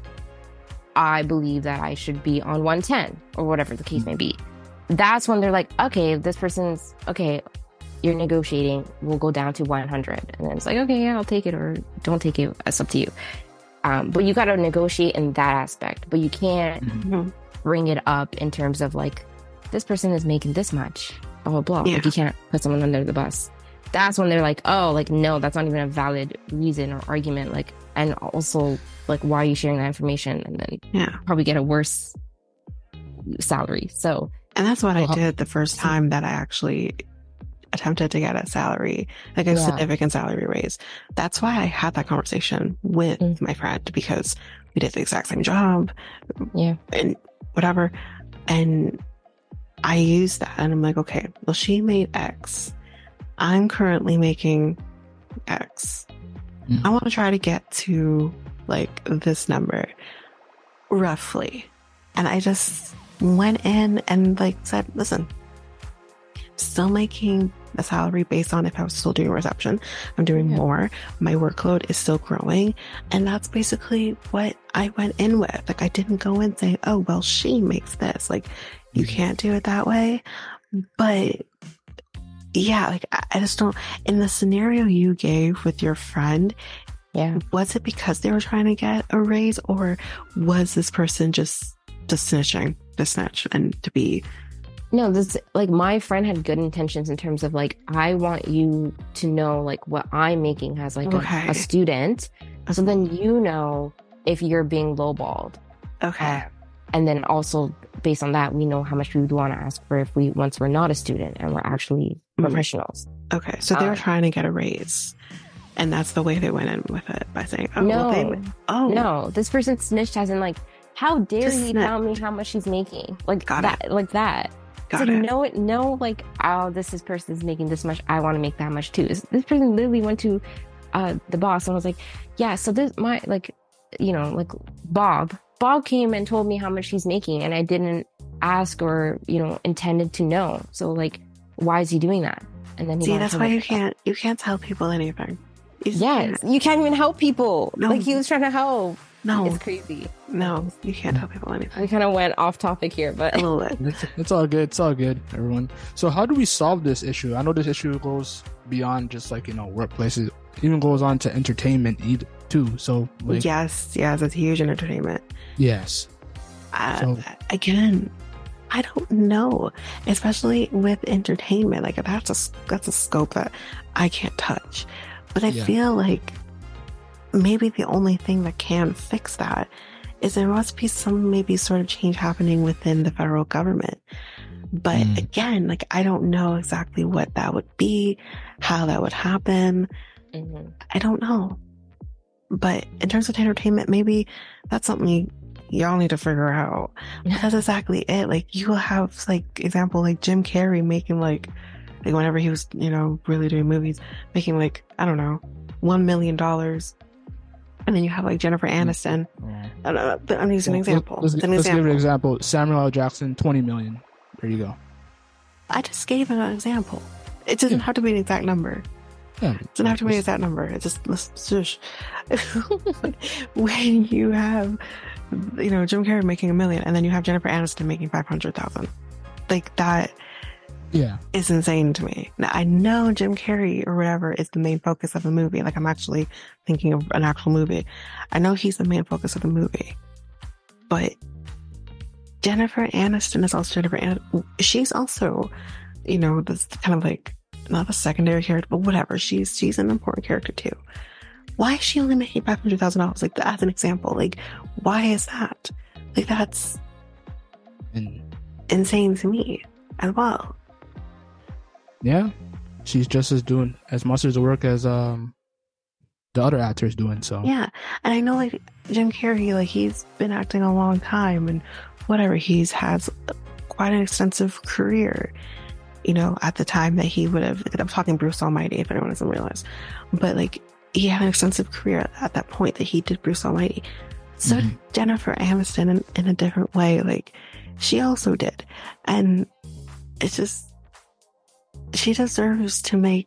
I believe that I should be on one ten or whatever the case may be. That's when they're like, okay, this person's okay, you're negotiating, we'll go down to one hundred. And then it's like, okay, yeah, I'll take it or don't take it. It's up to you. Um, but you got to negotiate in that aspect, but you can't Mhm. bring it up in terms of like, this person is making this much, blah, blah, blah. Yeah. Like you can't put someone under the bus. That's when they're like, oh, like, no, that's not even a valid reason or argument. Like, and also like, why are you sharing that information? And then Yeah. probably get a worse salary. So And that's what I Well, did the first time that I actually attempted to get a salary, like a Yeah. significant salary raise. That's why I had that conversation with Mm. my friend, because we did the exact same job yeah, and whatever. And I used that and I'm like, okay, well, she made X. I'm currently making X. Mm. I want to try to get to like this number roughly. And I just went in and like said, listen, still making a salary based on if I was still doing reception. I'm doing Yeah. more. My workload is still growing. And that's basically what I went in with. Like, I didn't go in saying, oh, well, she makes this. Like, you can't do it that way. But yeah, like, I, I just don't. In the scenario you gave with your friend, yeah. was it because they were trying to get a raise, or was this person just just snitching to snitch and to be No, this like my friend had good intentions in terms of like, I want you to know like what I'm making as like a- Okay. a, student. So then you know if you're being lowballed. okay? And then also based on that, we know how much we would want to ask for if we once we're not a student and we're actually Mhm. professionals. Okay, so they were Um, trying to get a raise, and that's the way they went in with it, by saying, "Oh, no, well, they, oh, no, this person snitched as in like, how dare Just he snitch. tell me how much he's making? Like Got that, like that. got It's like, it." no, no, like, oh, this is person is making this much. I want to make that much too. This this person literally went to uh, the boss and was like, yeah, so this, my, like, you know, like Bob. Bob came and told me how much he's making, and I didn't ask or, you know, intended to know. So, like, why is he doing that? And then he See, wanted that's to, why like, you can't you can't tell people anything. Yes, you can't even help people. No. Like he was trying to help. No, It's crazy. no, you can't tell people anything. We kind of went off topic here, but A little bit. It's, it's all good. It's all good, everyone. So how do we solve this issue? I know this issue goes beyond just like, you know, workplaces. It even goes on to entertainment either, too. So like, Yes, yes, it's huge in entertainment. yes. Uh, So- again, I don't know, especially with entertainment. Like that's a that's a scope that I can't touch. But I Yeah. feel like maybe the only thing that can fix that is there must be some maybe sort of change happening within the federal government. But Mm. again, like I don't know exactly what that would be, how that would happen. Mhm. I don't know. But in terms of entertainment, maybe that's something you, y'all need to figure out. But that's exactly it. Like you will have like example like Jim Carrey making like like whenever he was, you know, really doing movies, making like, I don't know, one million dollars. And then you have like Jennifer Aniston. I don't know, but I'm using an Well, example. Let's, It's an let's give example. an example. Samuel L. Jackson, twenty million. There you go. I just gave an example. It doesn't Yeah. have to be an exact number. Yeah. It doesn't have to be an exact number. It just let's shush. When you have, you know, Jim Carrey making a million, and then you have Jennifer Aniston making five hundred thousand, like that Yeah. is insane to me. Now I know Jim Carrey or whatever is the main focus of the movie. Like I'm actually thinking of an actual movie. I know he's the main focus of the movie, but Jennifer Aniston is also Jennifer Aniston. She's also, you know, this kind of like not a secondary character, but whatever. She's she's an important character too. Why is she only making five hundred thousand dollars? Like as an example, like why is that? Like that's And insane to me as well. yeah, she's just as doing as much as the work as um the other actors doing. So Yeah, and I know like Jim Carrey, like he's been acting a long time and whatever. He's has quite an extensive career. You know, at the time that he would have, I'm talking Bruce Almighty, if anyone doesn't realize, but like he had an extensive career at that point that he did Bruce Almighty. So Mhm. did Jennifer Aniston in, in a different way, like she also did, and it's just she deserves to make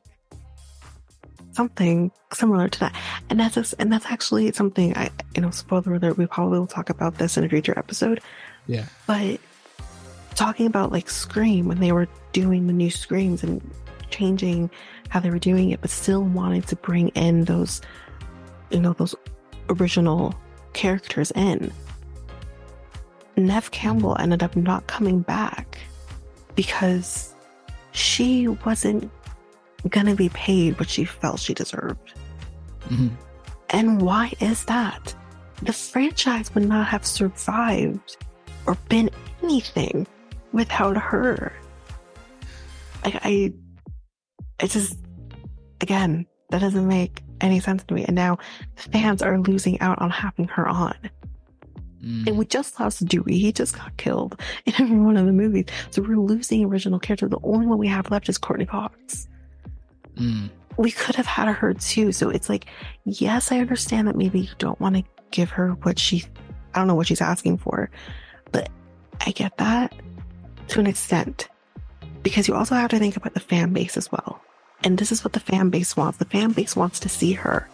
something similar to that, and that's a, and that's actually something I, you know, spoiler alert, we probably will talk about this in a future episode. yeah. But talking about like Scream, when they were doing the new Screams and changing how they were doing it, but still wanting to bring in those, you know, those original characters in. Neve Campbell ended up not coming back because she wasn't gonna be paid what she felt she deserved. Mhm. And why is that? The franchise would not have survived or been anything without her. Like I, it just, again, that doesn't make any sense to me. And now fans are losing out on having her on. Mm. And we just lost Dewey. He just got killed in every one of the movies. So we're losing original characters. The only one we have left is Courtney Cox. Mm. We could have had her too. So it's like, yes, I understand that maybe you don't want to give her what she, I don't know what she's asking for, but I get that to an extent, because you also have to think about the fan base as well. And this is what the fan base wants. The fan base wants to see her.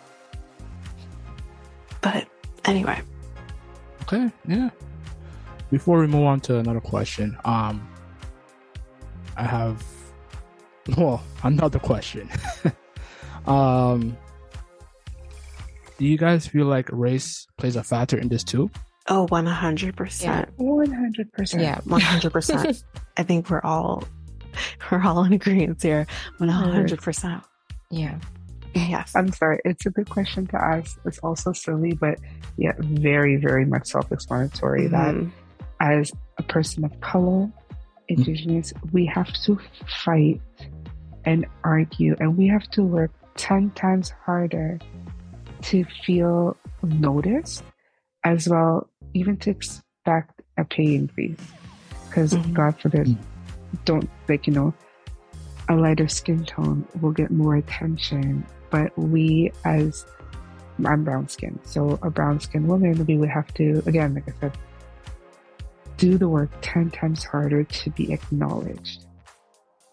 But anyway. Okay, yeah. Before we move on to another question, um, I have, well, another question. um, do you guys feel like race plays a factor in this too? Oh, one hundred percent. one hundred percent. Yeah. one hundred percent. I think we're all, we're all in agreement here. one hundred percent. Yeah. Yes. I'm sorry. It's a good question to ask. It's also silly, but yet very, very much self-explanatory that Mhm. as a person of color, indigenous, we have to fight and argue, and we have to work ten times harder to feel noticed, as well, even to expect a pay increase. Because Mhm. God forbid, Mhm. don't, like, you know, a lighter skin tone will get more attention, but we as, I'm brown skin, so a brown skin woman, we would have to, again, like I said, do the work ten times harder to be acknowledged.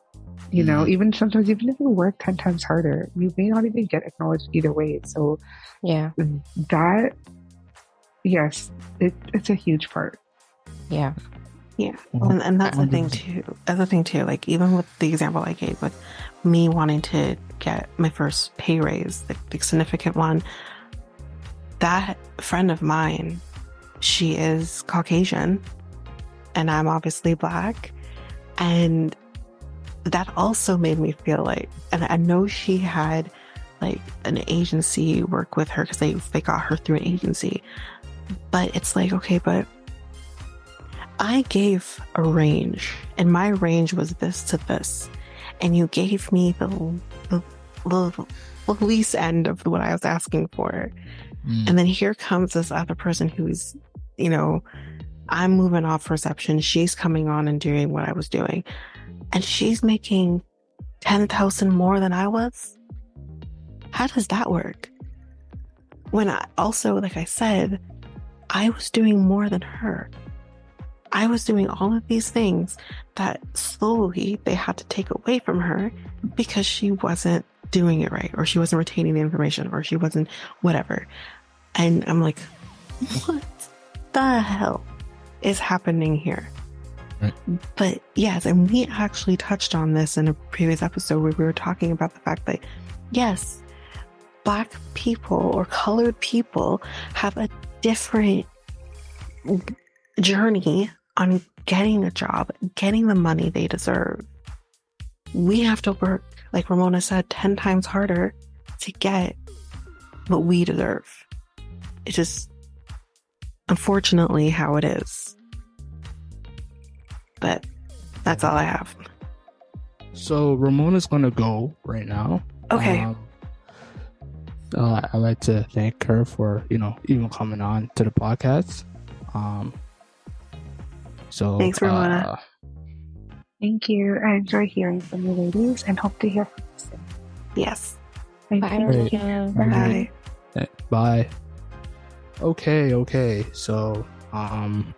You know, Mm. even sometimes, even if you work ten times harder, you may not even get acknowledged either way. So Yeah. that, yes, it, it's a huge part. Yeah. Yeah. Well, And, and that's the thing um, too. That's the thing too. Like even with the example I gave with me wanting to get my first pay raise, the, the significant one, that friend of mine, she is Caucasian and I'm obviously Black. And that also made me feel like, and I know she had like an agency work with her because they, they got her through an agency. But it's like, okay, but I gave a range and my range was this to this. And you gave me the, the, the, the least end of what I was asking for. Mm. And then here comes this other person who's, you know, I'm moving off reception. She's coming on and doing what I was doing. And she's making ten thousand more than I was. How does that work? When I also, like I said, I was doing more than her. I was doing all of these things that slowly they had to take away from her because she wasn't doing it right, or she wasn't retaining the information, or she wasn't whatever. And I'm like, what the hell is happening here? Right. But yes, and we actually touched on this in a previous episode where we were talking about the fact that, yes, Black people or colored people have a different journey on getting a job, getting the money they deserve. We have to work, like Ramona said, ten times harder to get what we deserve. It's just, unfortunately, how it is. But that's all I have. So Ramona's gonna go right now. Okay. Um, uh, I'd like to thank her for, you know, even coming on to the podcast. Um, so Thanks, Ramona. uh, Thank you. I enjoy hearing from you ladies and hope to hear from you soon. Yes. Thank Bye. you. Great. Bye. eh, bye. Okay, okay. So, um,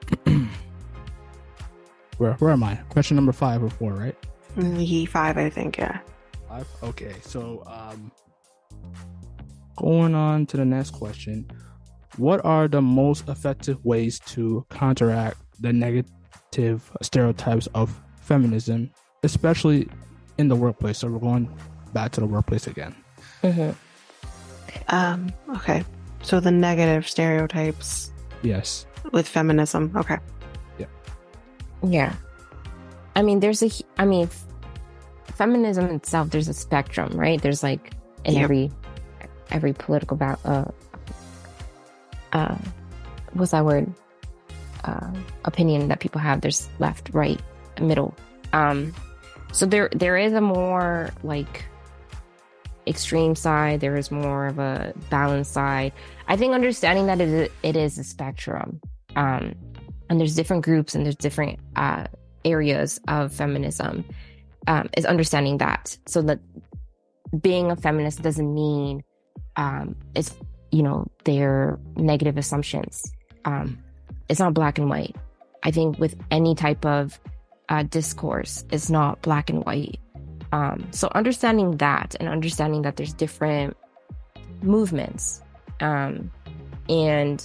where where am I? Question number five or four, right? Ye five, I think, yeah. Five. Okay. So, um, going on to the next question. What are the most effective ways to counteract the negative stereotypes of feminism, especially in the workplace? So we're going back to the workplace again. Mm-hmm. Um, okay. So the negative stereotypes Yes. with feminism. Okay. Yeah. I mean, there's a, hu- I mean, f- feminism itself, there's a spectrum, right? There's like in Yep. every, every political, ba- uh, uh, what's that word? Uh, opinion that people have. There's left, right, middle. Um, so there, there is a more like extreme side. There is more of a balanced side. I think understanding that it is, it is a spectrum. Um, and there's different groups and there's different, uh, areas of feminism, um, is understanding that. So that being a feminist doesn't mean, um, it's, you know, their negative assumptions. Um, it's not black and white. I think with any type of uh, discourse, it's not black and white. Um, so understanding that and understanding that there's different movements, um, and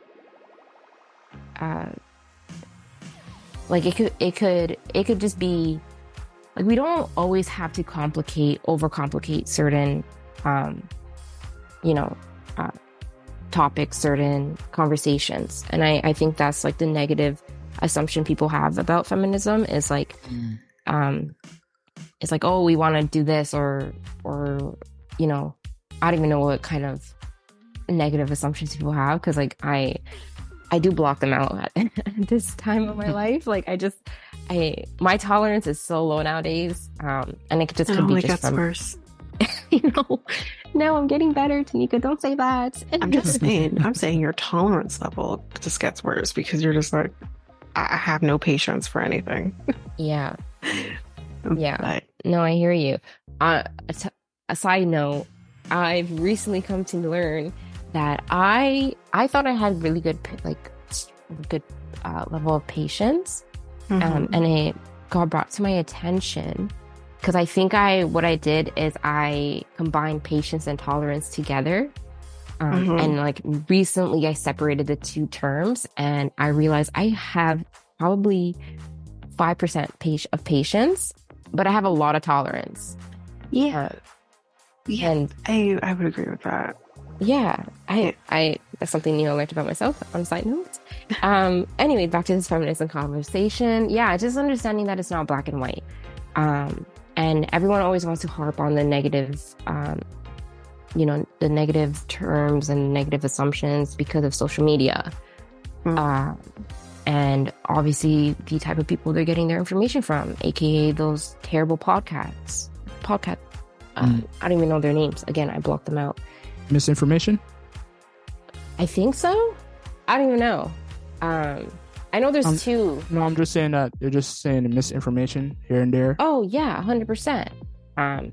uh, like it could, it could, it could just be like we don't always have to complicate, overcomplicate certain, um, you know. Uh, topics, certain conversations. And I, I think that's like the negative assumption people have about feminism is like, Mm. um, it's like, oh, we want to do this or, or, you know, I don't even know what kind of negative assumptions people have. Cause like I, I do block them out at this time of my life. Like I just, I, my tolerance is so low nowadays. Um, and it just It could be only just gets from, worse. you know, no, I'm getting better, Tanika. Don't say that. I'm just saying, I'm saying your tolerance level just gets worse because you're just like, I I have no patience for anything. yeah. Yeah. But, No, I hear you. Uh, a, t- a side note, I've recently come to learn that I I thought I had really good p- like s- good uh, level of patience, mhm. um, and it got brought to my attention because I think I what I did is I combined patience and tolerance together. Um, mm-hmm. And like recently I separated the two terms, and I realized I have probably five percent of patience, but I have a lot of tolerance. Yeah. Uh, yeah. And I, I would agree with that. Yeah. I, yeah. I, that's something new I learned about myself on a side note. Um, anyway, back to this feminism conversation. Yeah. Just understanding that it's not black and white. Um, and everyone always wants to harp on the negative, um, you know, the negative terms and negative assumptions because of social media. Mm. Uh, and obviously the type of people they're getting their information from, aka those terrible podcasts. Podcast. Uh, mm. I don't even know their names. Again, I blocked them out. Misinformation? I think so. I don't even know. Um, I know there's um, two. No, I'm just saying that they're just saying misinformation here and there. Oh, yeah, one hundred percent. Um,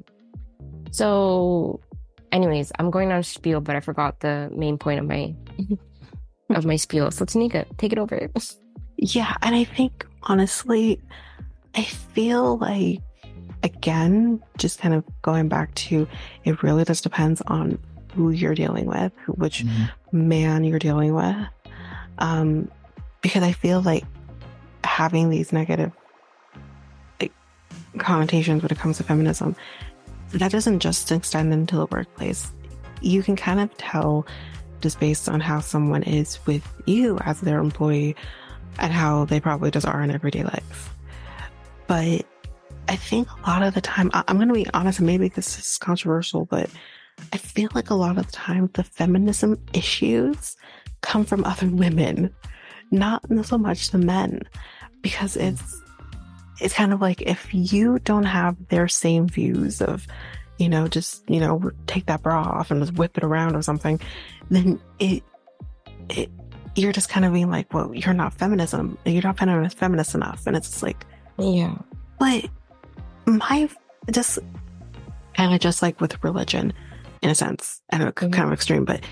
so... Anyways, I'm going on a spiel, but I forgot the main point of my of my spiel. So Tanika, take it over. Yeah, and I think honestly, I feel like again, just kind of going back to it really just depends on who you're dealing with, which mm-hmm. man you're dealing with. Um, because I feel like having these negative like, connotations when it comes to feminism, that doesn't just extend into the workplace. You can kind of tell just based on how someone is with you as their employee and how they probably just are in everyday life. But I think a lot of the time, I'm going to be honest, and maybe this is controversial, but I feel like a lot of the time the feminism issues come from other women, not so much the men, because it's it's kind of like if you don't have their same views of, you know, just, you know, take that bra off and just whip it around or something, then it, it, you're just kind of being like, well, you're not feminism. You're not feminist, feminist enough. And it's just like, yeah. But my, just kind of just like with religion in a sense, I know, mm-hmm. kind of extreme, but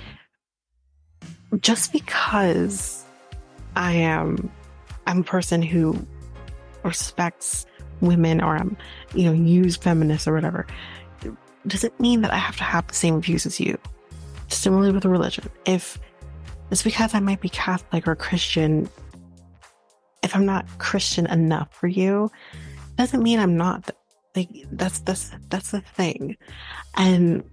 just because I am, I'm a person who respects women or I'm, you know, use feminists or whatever, doesn't mean that I have to have the same views as you. Similarly with religion. If it's because I might be Catholic or Christian, if I'm not Christian enough for you, doesn't mean I'm not. Like that's that's that's the thing. And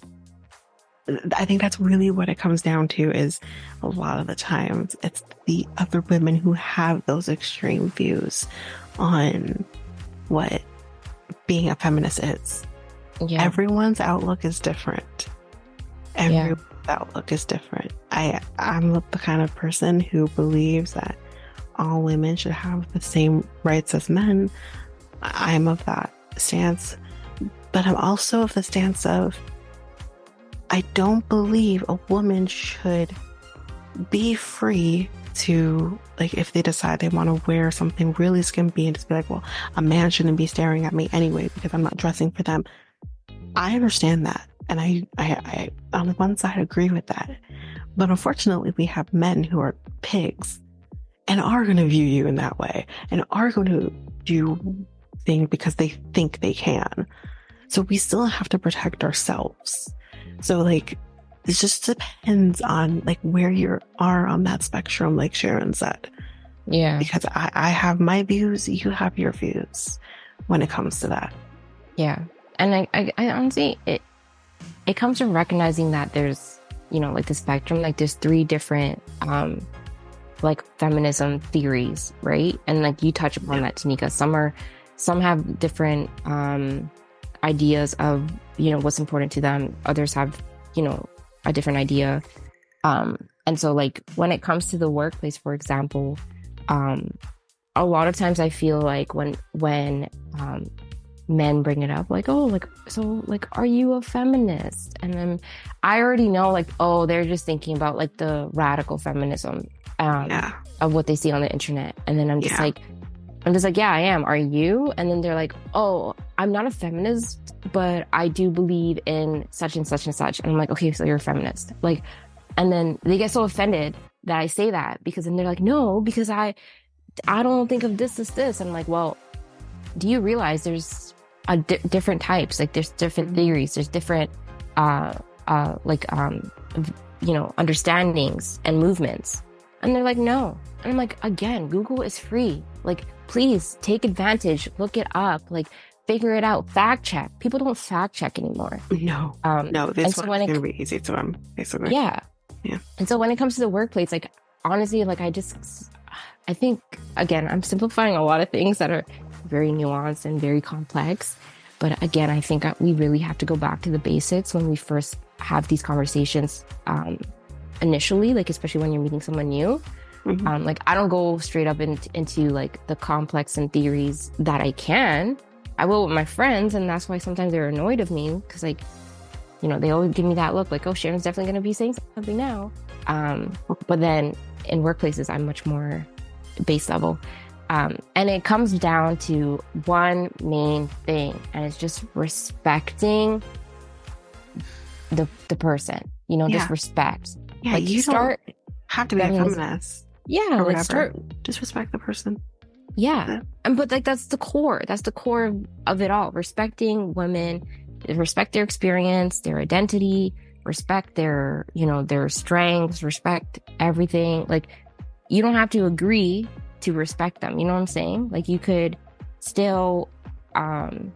I think that's really what it comes down to is a lot of the times it's the other women who have those extreme views on what being a feminist is. Yeah. Everyone's outlook is different. Everyone's yeah. outlook is different. I, I'm the kind of person who believes that all women should have the same rights as men. I'm of that stance. But I'm also of the stance of I don't believe a woman should be free to, like, if they decide they want to wear something really skimpy and just be like, well, a man shouldn't be staring at me anyway because I'm not dressing for them. I understand that. And I, I, I, on one side, agree with that. But unfortunately, we have men who are pigs and are going to view you in that way and are going to do things because they think they can. So we still have to protect ourselves. So, like, it just depends on, like, where you are on that spectrum, like Sharon said. Yeah. Because I, I have my views, you have your views when it comes to that. Yeah. And I, I, I honestly, it, it comes from recognizing that there's, you know, like the spectrum, like there's three different, um, like feminism theories, right? And like you touch upon yeah. that, Tanika. Some are, some have different, um, ideas of, you know, what's important to them. Others have, you know, a different idea. Um, and so like when it comes to the workplace, for example, um, a lot of times I feel like when, when, um, men bring it up, like, oh, like, so like, are you a feminist? And then I already know, like, oh, they're just thinking about like the radical feminism, um, yeah. of what they see on the internet. And then I'm just yeah. like, I'm just like, yeah, I am. Are you? And then they're like, oh, I'm not a feminist, but I do believe in such and such and such. And I'm like, okay, so you're a feminist. Like, and then they get so offended that I say that because then they're like, no, because I, I don't think of this as this. And I'm like, well, do you realize there's uh, di- different types. Like there's different theories. There's different, uh, uh, like, um, you know, understandings and movements. And they're like, no. And I'm like, again, Google is free. Like, please take advantage, look it up, like figure it out, fact check. People don't fact check anymore. No, um, no, this one's so going to be easy to them, basically. Yeah. Yeah. And so when it comes to the workplace, like, honestly, like, I just, I think, again, I'm simplifying a lot of things that are very nuanced and very complex. But again, I think we really have to go back to the basics when we first have these conversations um, initially, like, especially when you're meeting someone new. Mm-hmm. Um, like, I don't go straight up in, into, like, the complex and theories that I can. I will with my friends, and that's why sometimes they're annoyed of me, because, like, you know, they always give me that look like, oh, Sharon's definitely going to be saying something now. Um, but then in workplaces, I'm much more base level. Um, and it comes down to one main thing, and it's just respecting the the person, you know, yeah. just respect. Yeah, like, you, you start don't have to be a feminist. Yeah, or like start, just respect the person. Yeah. yeah. And but like that's the core. That's the core of, of it all. Respecting women, respect their experience, their identity, respect their, you know, their strengths, respect everything. Like, you don't have to agree to respect them. You know what I'm saying? Like, you could still um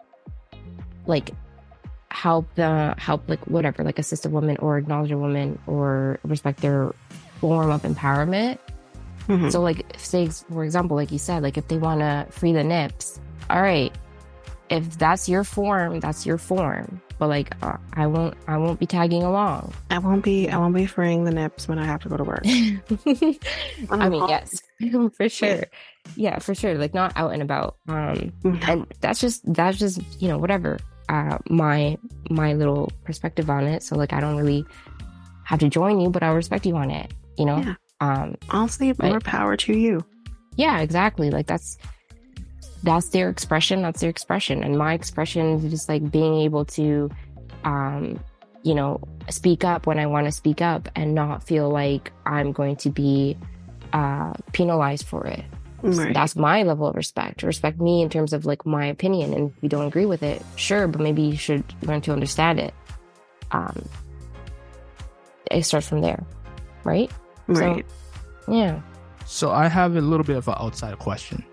like help the help like whatever, like assist a woman or acknowledge a woman or respect their form of empowerment. Mm-hmm. So like, say for example, like you said, like if they want to free the nips, all right, if that's your form, that's your form. But like, uh, I won't, I won't be tagging along. I won't be, I won't be freeing the nips when I have to go to work. I mean, yes, for sure. Yeah, for sure. Like, not out and about. Um, no. And that's just, that's just, you know, whatever. Uh, my, my little perspective on it. So like, I don't really have to join you, but I'll respect you on it, you know? Yeah. Um, Honestly, more but, power to you. Yeah, exactly. Like, that's, that's their expression. That's their expression. And my expression is just like being able to, um, you know, speak up when I want to speak up and not feel like I'm going to be uh, penalized for it. Right. So that's my level of respect. Respect me in terms of like my opinion. And if you don't agree with it, sure, but maybe you should learn to understand it. Um, it starts from there, right? Right. So, yeah. So I have a little bit of an outside question.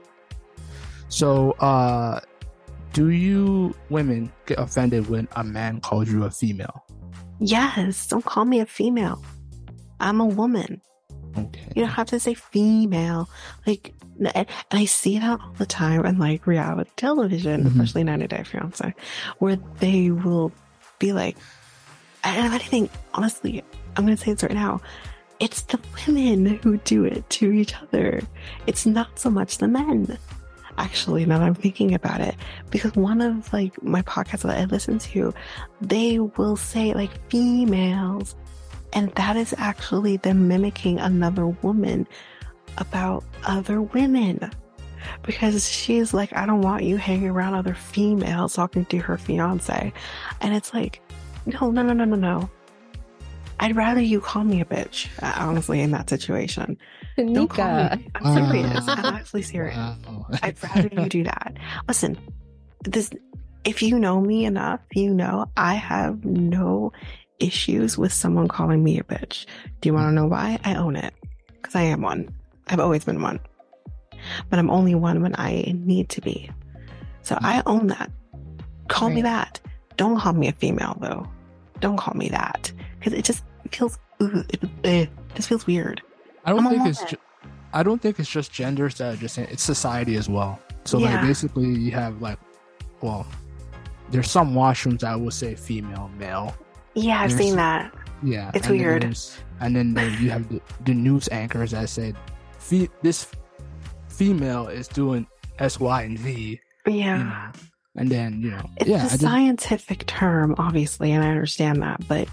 So, uh, do you women get offended when a man calls you a female? Yes. Don't call me a female. I'm a woman. Okay. You don't have to say female. Like, and I see that all the time in like reality television, mm-hmm. especially ninety Day Fiancé, where they will be like, and I think, honestly, I'm going to say this right now. It's the women who do it to each other. It's not so much the men. Actually, now that I'm thinking about it, because one of like my podcasts that I listen to, they will say like females, and that is actually them mimicking another woman about other women, because she's like, I don't want you hanging around other females talking to her fiance. And it's like, no, no, no, no, no, no. I'd rather you call me a bitch, honestly, in that situation. Tanika. Don't call me. I'm serious. I'm actually serious. Wow. I'd rather you do that. Listen, this, if you know me enough, you know I have no issues with someone calling me a bitch. Do you want to know why? I own it. Because I am one. I've always been one. But I'm only one when I need to be. So I own that. Call right. me that. Don't call me a female, though. Don't call me that. Because it just feels, ugh, it, it just feels weird. I don't I'm think it's, ju- I don't think it's just genders that are just, it's society as well. So yeah. like basically you have like, well, there's some washrooms that will say female, male. Yeah, I've there's, seen that. Yeah. It's and weird. Then and then there you have the, the news anchors that say, Fe- this female is doing X, Y, and Z. Yeah. You know? And then, you know. It's yeah, a scientific term, obviously, and I understand that, but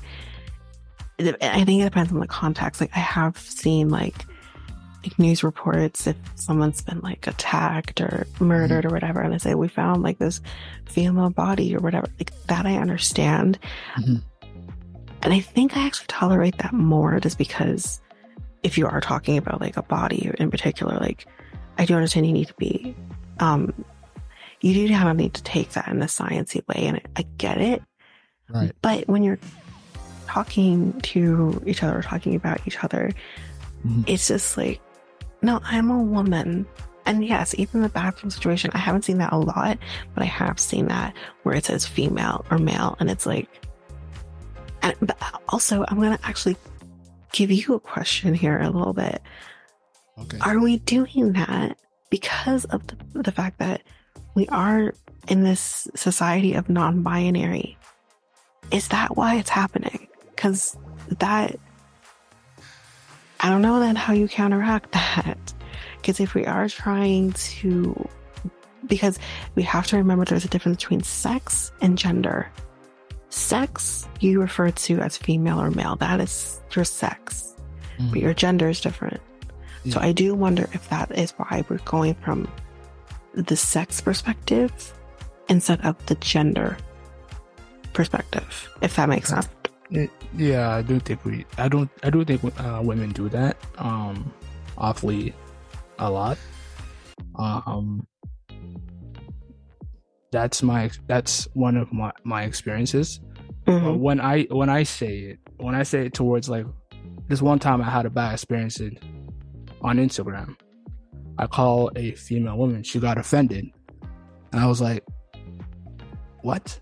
I think it depends on the context. Like, I have seen like, like news reports if someone's been like attacked or murdered mm-hmm. or whatever, and they say we found like this female body or whatever. Like that, I understand, mm-hmm. and I think I actually tolerate that more, just because if you are talking about like a body in particular, like I do understand you need to be, um, you do kind of need to take that in a sciencey way, and I, I get it. Right. But when you're talking to each other, talking about each other, mm-hmm. it's just like, no, I'm a woman. And yes, even the bathroom situation, I haven't seen that a lot, but I have seen that where it says female or male, and it's like, and, but also I'm going to actually give you a question here a little bit. Okay. Are we doing that because of the, the fact that we are in this society of non-binary? Is that why it's happening? Because that, I don't know then how you counteract that. Because if we are trying to, because we have to remember there's a difference between sex and gender. Sex, you refer to as female or male. That is your sex. Mm-hmm. But your gender is different. Yeah. So I do wonder if that is why we're going from the sex perspective instead of the gender perspective, if that makes sense. It, yeah, I do think we, I don't, I do think uh, women do that, um, awfully a lot. Um, that's my, that's one of my, my experiences. Mm-hmm. But when I, when I say it, when I say it towards like, this one time I had a bad experience in, on Instagram. I call a female woman, she got offended. And I was like, what?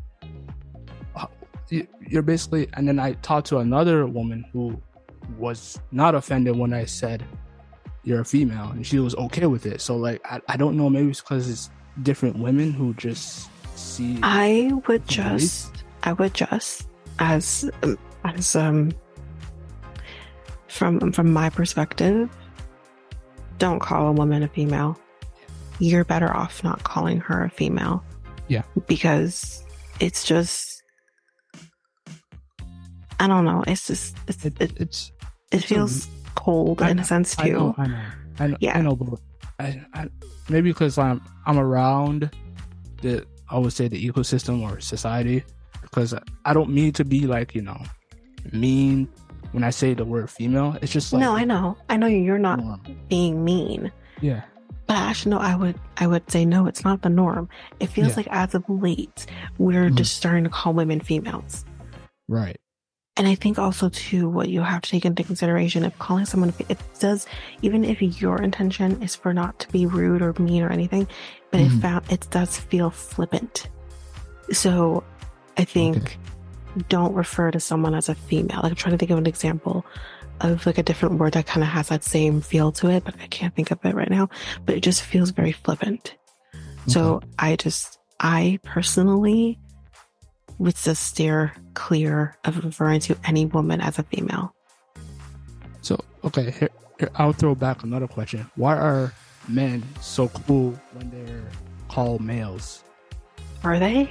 You're basically, and then I talked to another woman who was not offended when I said you're a female, and she was okay with it. So like, I, I don't know, maybe it's because it's different women who just see. I would just, race. I would just, as as um, from from my perspective, don't call a woman a female. You're better off not calling her a female. Yeah, because it's just. I don't know. It's just it's it, it, it's it feels a, cold I, in a sense too. I know. I know. I know. Yeah. I know. But I, I, maybe because I'm I'm around the I would say the ecosystem or society, because I don't mean to be like, you know, mean when I say the word female. It's just like, no. I know. I know you're not norm. being mean. Yeah. But actually, no. I would I would say no. It's not the norm. It feels yeah. like as of late we're mm-hmm. just starting to call women females. Right. And I think also, too, what you have to take into consideration, if calling someone, it does, even if your intention is for not to be rude or mean or anything, but mm-hmm. it, found, it does feel flippant. So I think okay. don't refer to someone as a female. Like, I'm trying to think of an example of like a different word that kind of has that same feel to it, but I can't think of it right now. But it just feels very flippant. Okay. So I just, I personally would just steer clear of referring to any woman as a female. So, okay, here, here, I'll throw back another question. Why are men so cool when they're called males? Are they?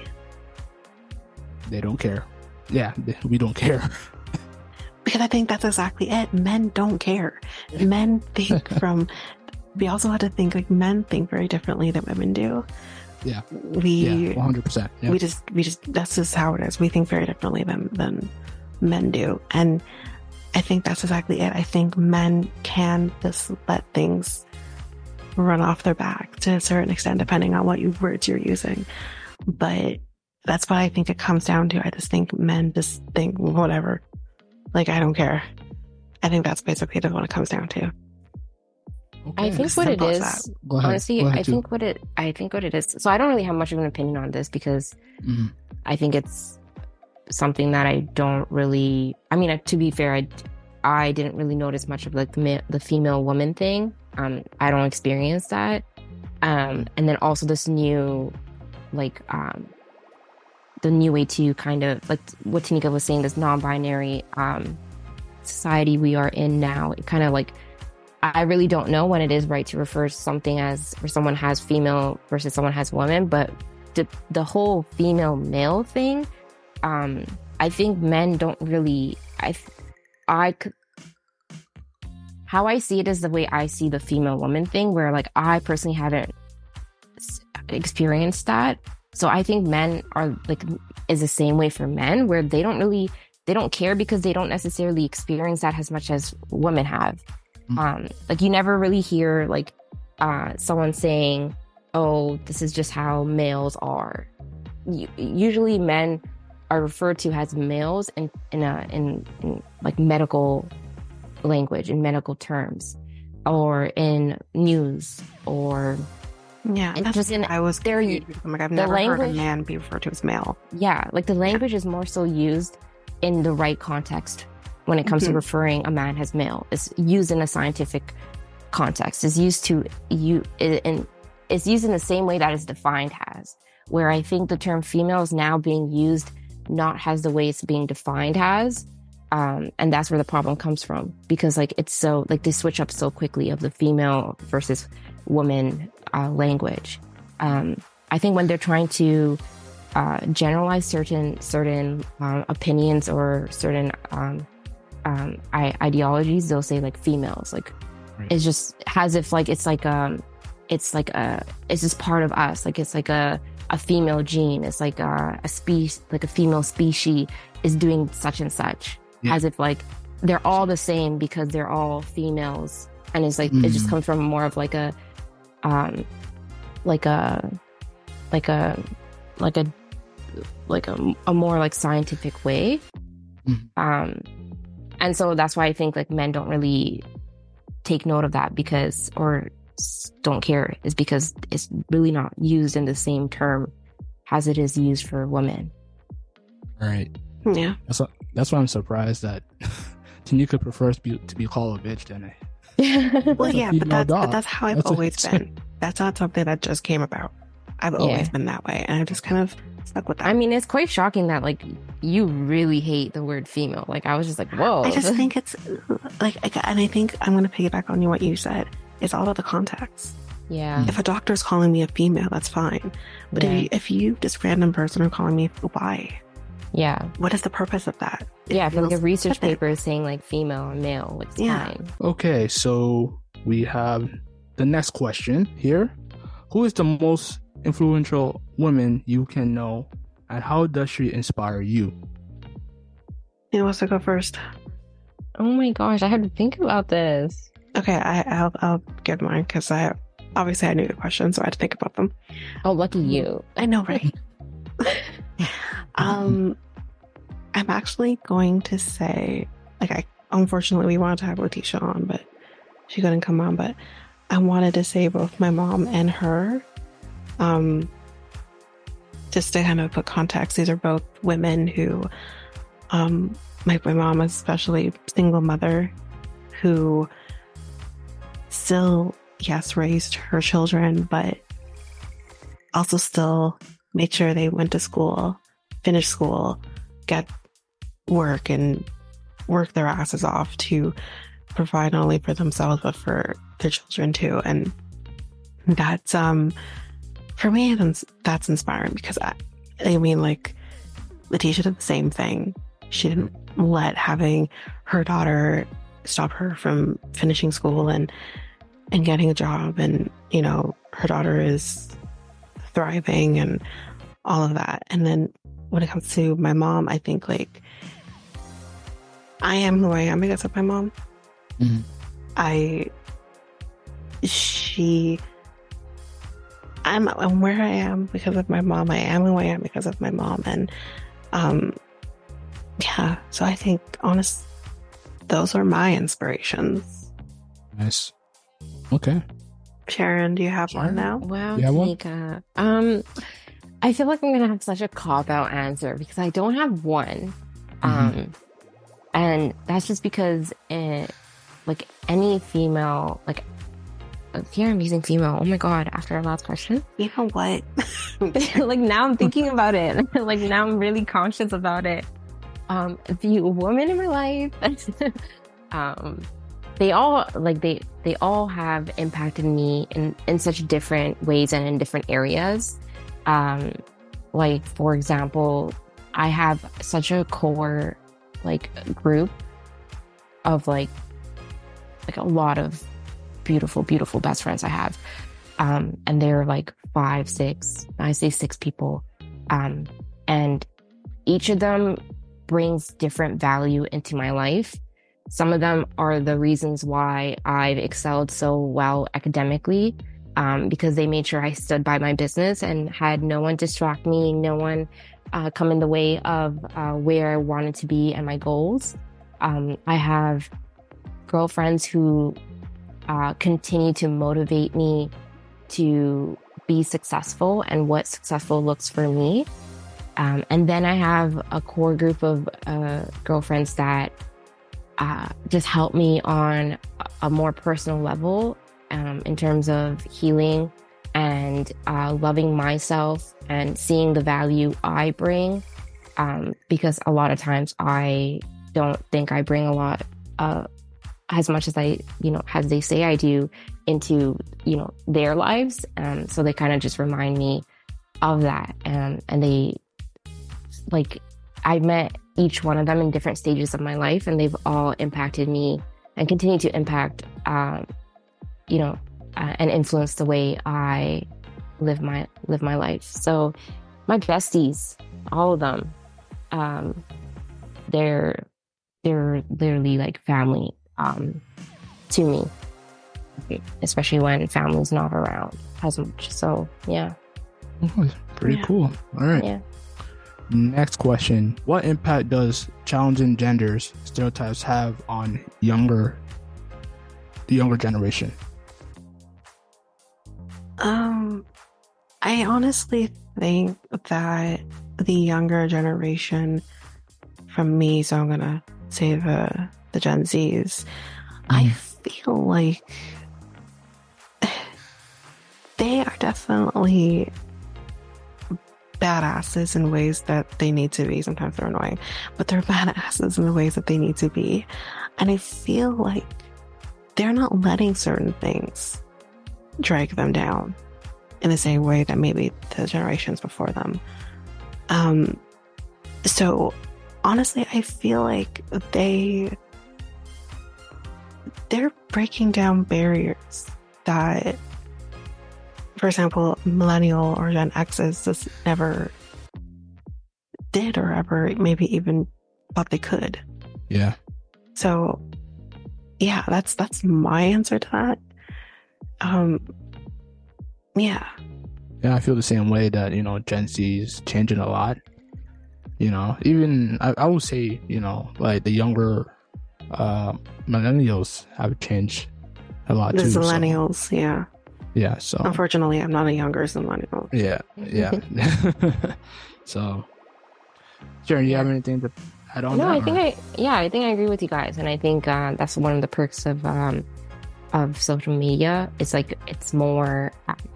They don't care. Yeah, they, we don't care. Because I think that's exactly it. Men don't care. Men think from... We also have to think, like, men think very differently than women do. Yeah, we yeah, one hundred percent. Yeah. We just, we just, that's just how it is. We think very differently than, than men do. And I think that's exactly it. I think men can just let things run off their back to a certain extent, depending on what you, words you're using. But that's what I think it comes down to. I just think men just think, whatever. Like, I don't care. I think that's basically what it comes down to. Okay. I think what it is, honestly, I think what it, I think what it is. So I don't really have much of an opinion on this because mm-hmm. I think it's something that I don't really. I mean, to be fair, I, I didn't really notice much of like the, the female woman thing. Um, I don't experience that. Um, and then also this new, like, um, the new way to kind of like what Tanika was saying, this non-binary um society we are in now. It kind of like. I really don't know when it is right to refer to something as, or someone has female versus someone has woman, but the the whole female male thing, um, I think men don't really, I, I, how I see it is the way I see the female woman thing, where like I personally haven't experienced that. So I think men are like, is the same way for men, where they don't really, they don't care because they don't necessarily experience that as much as women have. Um, like you never really hear like uh, someone saying, oh, this is just how males are. U- usually men are referred to as males in in, a, in in like medical language, in medical terms, or in news, or yeah. That's just in I was there. I'm like I've never language, heard a man be referred to as male. Yeah, like the language yeah. is more so used in the right context when it comes mm-hmm. to referring a man as male. It's used in a scientific context. It's used to you in it's used in the same way that it's defined as. Where I think the term female is now being used not as the way it's being defined as. Um, and that's where the problem comes from, because like it's so like they switch up so quickly of the female versus woman uh, language. Um, I think when they're trying to uh, generalize certain certain um, opinions or certain um, um, I- ideologies, they'll say like females. Like right. It's just as if like it's like um it's like a it's just part of us. Like it's like a a female gene. It's like a, a species, like a female species is doing such and such. Yeah. As if like they're all the same because they're all females, and it's like mm. it just comes from more of like a, um, like a, like a, like a, like a, a more like scientific way, mm. um, and so that's why I think like men don't really take note of that because or don't care is because it's really not used in the same term as it is used for women. Right. Yeah. That's what, that's why I'm surprised that Tanika prefers to be, to be called a bitch than a well, yeah, but that's, but that's how I've that's always a, been. That's not something that just came about. I've yeah. always been that way, and I've just kind of stuck with that. I mean, it's quite shocking that like you really hate the word female. Like I was just like, whoa. I just think it's like, and I think I'm going to piggyback on you what you said. It's all about the context. Yeah. If a doctor's calling me a female, that's fine. But yeah. if you, if you just random person are calling me, why? Yeah. What is the purpose of that? It yeah, if like a research paper is saying like female and male, it's yeah. fine. Okay, so we have the next question here. Who is the most influential woman you can know, and how does she inspire you? Who wants to go first? Oh my gosh, I had to think about this. Okay, I, I'll I'll give mine because I obviously I knew the question, so I had to think about them. Oh, lucky you! I know, right? um, I'm actually going to say, like, I unfortunately we wanted to have Letitia on, but she couldn't come on. But I wanted to say both my mom and her, um, just to kind of put context. These are both women who, um, like my mom, especially single mother, who still, yes, raised her children, but also still made sure they went to school, finished school, get work, and work their asses off to provide not only for themselves, but for their children too. And that's, um, for me, that's, that's inspiring because I, I mean, like, Letitia did the same thing. She didn't let having her daughter stop her from finishing school and and getting a job, and you know her daughter is thriving and all of that. And then when it comes to my mom, I think like I am who I am because of my mom. Mm-hmm. I she I'm, I'm where I am because of my mom. I am who I am because of my mom. And um yeah, so I think honest those are my inspirations. Nice. Okay. Sharon, do you have Sharon? one now? Wow, Tanika. Um, I feel like I'm gonna have such a cop-out answer because I don't have one. Mm-hmm. Um, and that's just because it, like any female, like here I'm using female. Oh my god! After our last question, you know what? Like now I'm thinking about it. Like now I'm really conscious about it. Um, the women in my life, um, they all like they they all have impacted me in in such different ways and in different areas. Um, like for example, I have such a core like group of like like a lot of beautiful, beautiful best friends I have. Um, and they're like five, six, I say six people. Um, and each of them brings different value into my life. Some of them are the reasons why I've excelled so well academically. um, because they made sure I stood by my business and had no one distract me, no one uh, come in the way of uh, where I wanted to be and my goals. Um, I have girlfriends who uh, continue to motivate me to be successful and what successful looks for me. Um, and then I have a core group of uh, girlfriends that uh, just help me on a more personal level um, in terms of healing and uh, loving myself and seeing the value I bring. Um, because a lot of times I don't think I bring a lot, uh, as much as I, you know, as they say I do, into, you know, their lives. Um, so they kind of just remind me of that. Um, and they, like, I met each one of them in different stages of my life, and they've all impacted me and continue to impact, um, you know, uh, and influence the way I live my live my life. So my besties, all of them, um, they're they're literally like family um, to me, especially when family's not around as much. So yeah, oh, pretty yeah. cool. All right. Yeah. Next question. What impact does challenging genders stereotypes have on younger the younger generation? Um, I honestly think that the younger generation, from me, so I'm gonna say the the Gen Zs, mm. I feel like they are definitely badasses in ways that they need to be. Sometimes they're annoying, but they're badasses in the ways that they need to be. And I feel like they're not letting certain things drag them down in the same way that maybe the generations before them. Um, so honestly, I feel like they they're breaking down barriers that, for example, millennial or Gen X's just never did or ever maybe even thought they could. Yeah. So yeah, that's that's my answer to that. Um yeah. Yeah, I feel the same way that, you know, Gen Z is changing a lot. You know, even I, I would say, you know, like the younger uh millennials have changed a lot the too. The millennials, so. yeah. Yeah, so unfortunately I'm not a younger millennial. Yeah, yeah. So Sharon, do you have anything to add on? No, that, I or? think I yeah, I think I agree with you guys, and I think uh, that's one of the perks of um of social media. It's like it's more.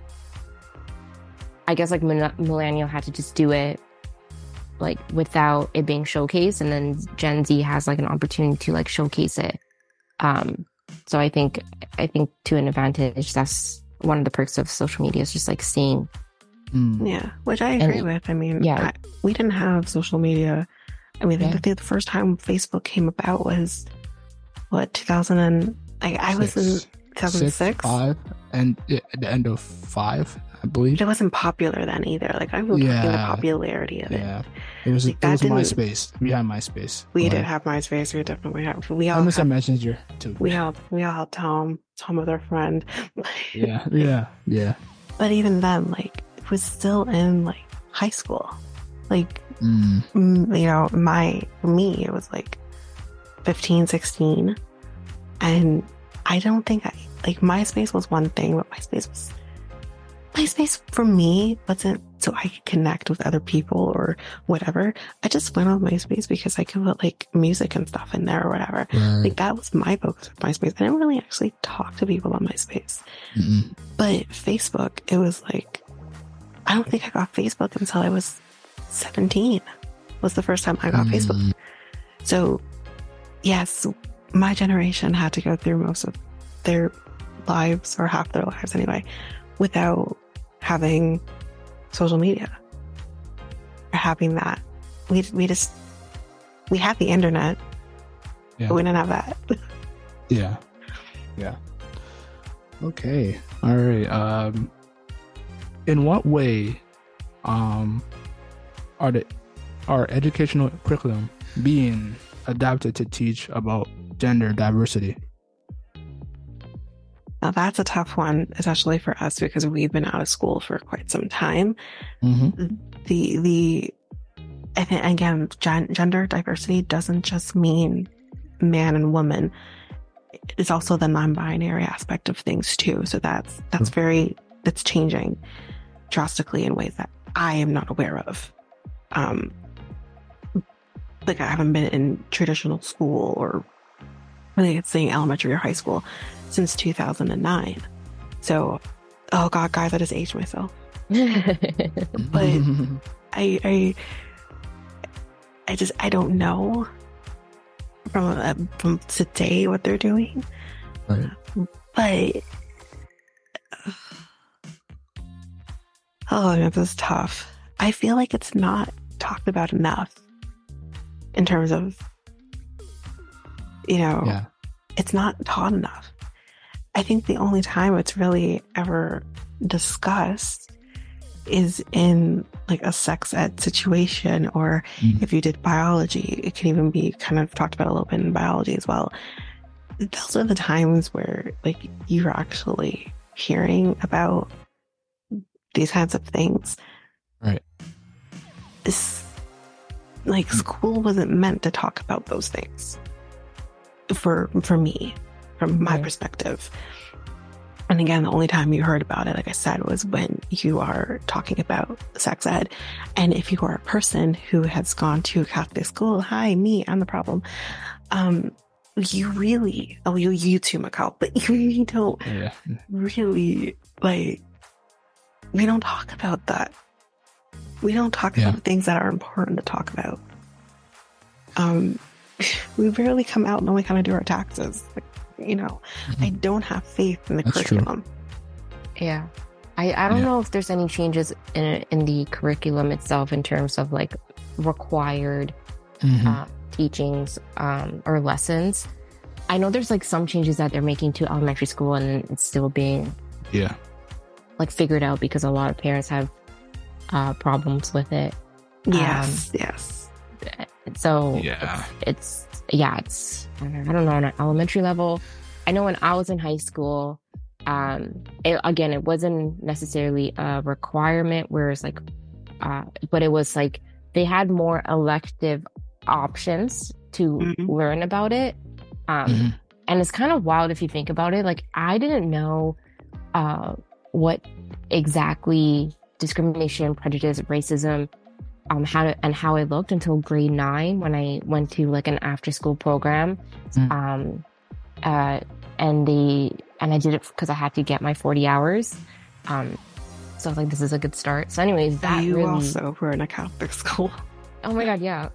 I guess like millennial had to just do it like without it being showcased, and then Gen Z has like an opportunity to like showcase it. Um, so I think I think to an advantage, that's one of the perks of social media is just like seeing. Mm. Yeah, which I agree and, with. I mean, yeah, I, we didn't have social media. I mean, yeah. I think the first time Facebook came about was what two thousand and like I was in two thousand six, five, and at the end of five, I believe. But it wasn't popular then either. Like I'm looking yeah. at the popularity of it. Yeah, it was. Like, it was MySpace. We had MySpace. We but... did have MySpace. We definitely have. We all. I miss had, Messenger too. We all. We all had Tom. Tom with our friend. yeah. Yeah. Yeah. But even then, like, it was still in like high school. Like, mm. you know, my me, it was like fifteen, sixteen, and I don't think I like MySpace was one thing, but MySpace was. MySpace for me wasn't so I could connect with other people or whatever. I just went on MySpace because I could put like music and stuff in there or whatever. Right. Like that was my focus with MySpace. I didn't really actually talk to people on MySpace. Mm-hmm. But Facebook, it was like, I don't think I got Facebook until I was seventeen was the first time I got mm-hmm. Facebook. So yes, my generation had to go through most of their lives or half their lives anyway, without having social media or having that. We we just we had the internet, yeah. but we didn't have that. yeah, yeah. Okay, all right. Um, in what way, um, are the are educational curriculum being adapted to teach about gender diversity? Now that's a tough one, especially for us because we've been out of school for quite some time. Mm-hmm. The the I think again, gen- gender diversity doesn't just mean man and woman. It's also the non-binary aspect of things too. So that's that's very that's changing drastically in ways that I am not aware of. Um, like I haven't been in traditional school or really saying elementary or high school since two thousand nine. So, oh God, guys, I just aged myself. But I, I, I just, I don't know from uh, from today what they're doing. Right. But oh, this is tough. I feel like it's not talked about enough in terms of, you know, yeah. it's not taught enough. I think the only time it's really ever discussed is in like a sex ed situation, or Mm. if you did biology, it can even be kind of talked about a little bit in biology as well. Those are the times where like you're actually hearing about these kinds of things. Right. This, like, school wasn't meant to talk about those things for for me, from my Right. perspective. And again, the only time you heard about it, like I said, was when you are talking about sex ed. And if you are a person who has gone to a Catholic school, hi, me, I'm the problem. Um, you really, oh, you, you too, Macau, but you really don't Yeah. really, like, we don't talk about that. We don't talk Yeah. about things that are important to talk about. Um, we barely come out and only kind of do our taxes. Like, you know, Mhm. I don't have faith in the That's true. curriculum. Yeah. I, I don't Yeah. know if there's any changes in in the curriculum itself in terms of like required Mhm. uh, teachings um, or lessons. I know there's like some changes that they're making to elementary school, and it's still being yeah. like figured out because a lot of parents have uh, problems with it. Yes, yes. So Yeah. it's, it's yeah, it's I don't know, I don't know on an elementary level. I know when I was in high school, um, it, again, it wasn't necessarily a requirement. Whereas like, uh, but it was like they had more elective options to Mhm. learn about it. Um, Mhm. and it's kind of wild if you think about it. Like I didn't know uh, what exactly discrimination, prejudice, racism, um, how to, and how it looked until grade nine when I went to like an after school program. Mm. Um, uh, and they, and I did it because I had to get my forty hours. Um, so I was like, this is a good start. So anyways, that You really, also were in a Catholic school. oh my God, yeah.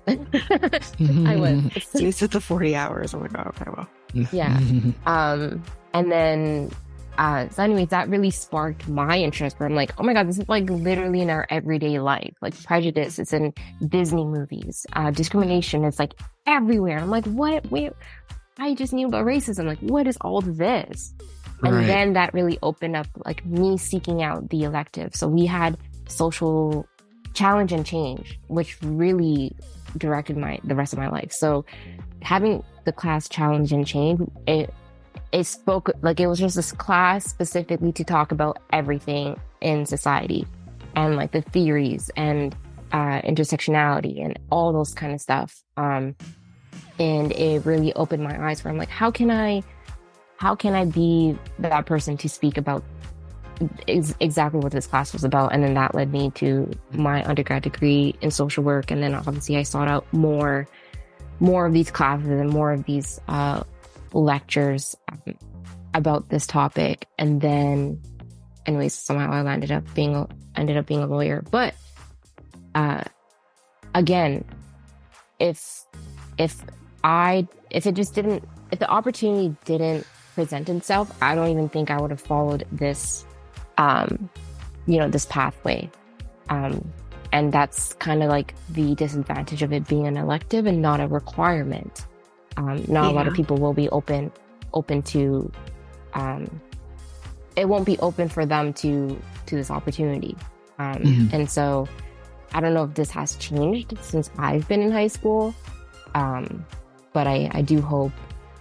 I was. You said the forty hours. I'm like, oh, okay, well. Yeah. Um, and then, uh, so anyways, that really sparked my interest where I'm like, oh my God, this is like literally in our everyday life. Like prejudice, it's in Disney movies. Uh, discrimination is like everywhere. I'm like, what? Wait, I just knew about racism. Like, what is all this? And Right. then that really opened up like me seeking out the elective. So we had social challenge and change, which really directed my the rest of my life. So having the class challenge and change, it it spoke like it was just this class specifically to talk about everything in society and like the theories and uh, intersectionality and all those kind of stuff. Um, and it really opened my eyes where I'm like, how can I, how can I be that person to speak about ex- exactly what this class was about? And then that led me to my undergrad degree in social work. And then obviously I sought out more, more of these classes and more of these uh, lectures um, about this topic. And then, anyways, somehow I landed up being, a, ended up being a lawyer. But uh, again, if if I if it just didn't, if the opportunity didn't present itself, I don't even think I would have followed this, um, you know, this pathway. Um, and that's kind of like the disadvantage of it being an elective and not a requirement. Um, not a lot of Yeah. people will be open, open to, um, it won't be open for them to, to this opportunity. Um, Mhm. and so I don't know if this has changed since I've been in high school. Um, but I, I do hope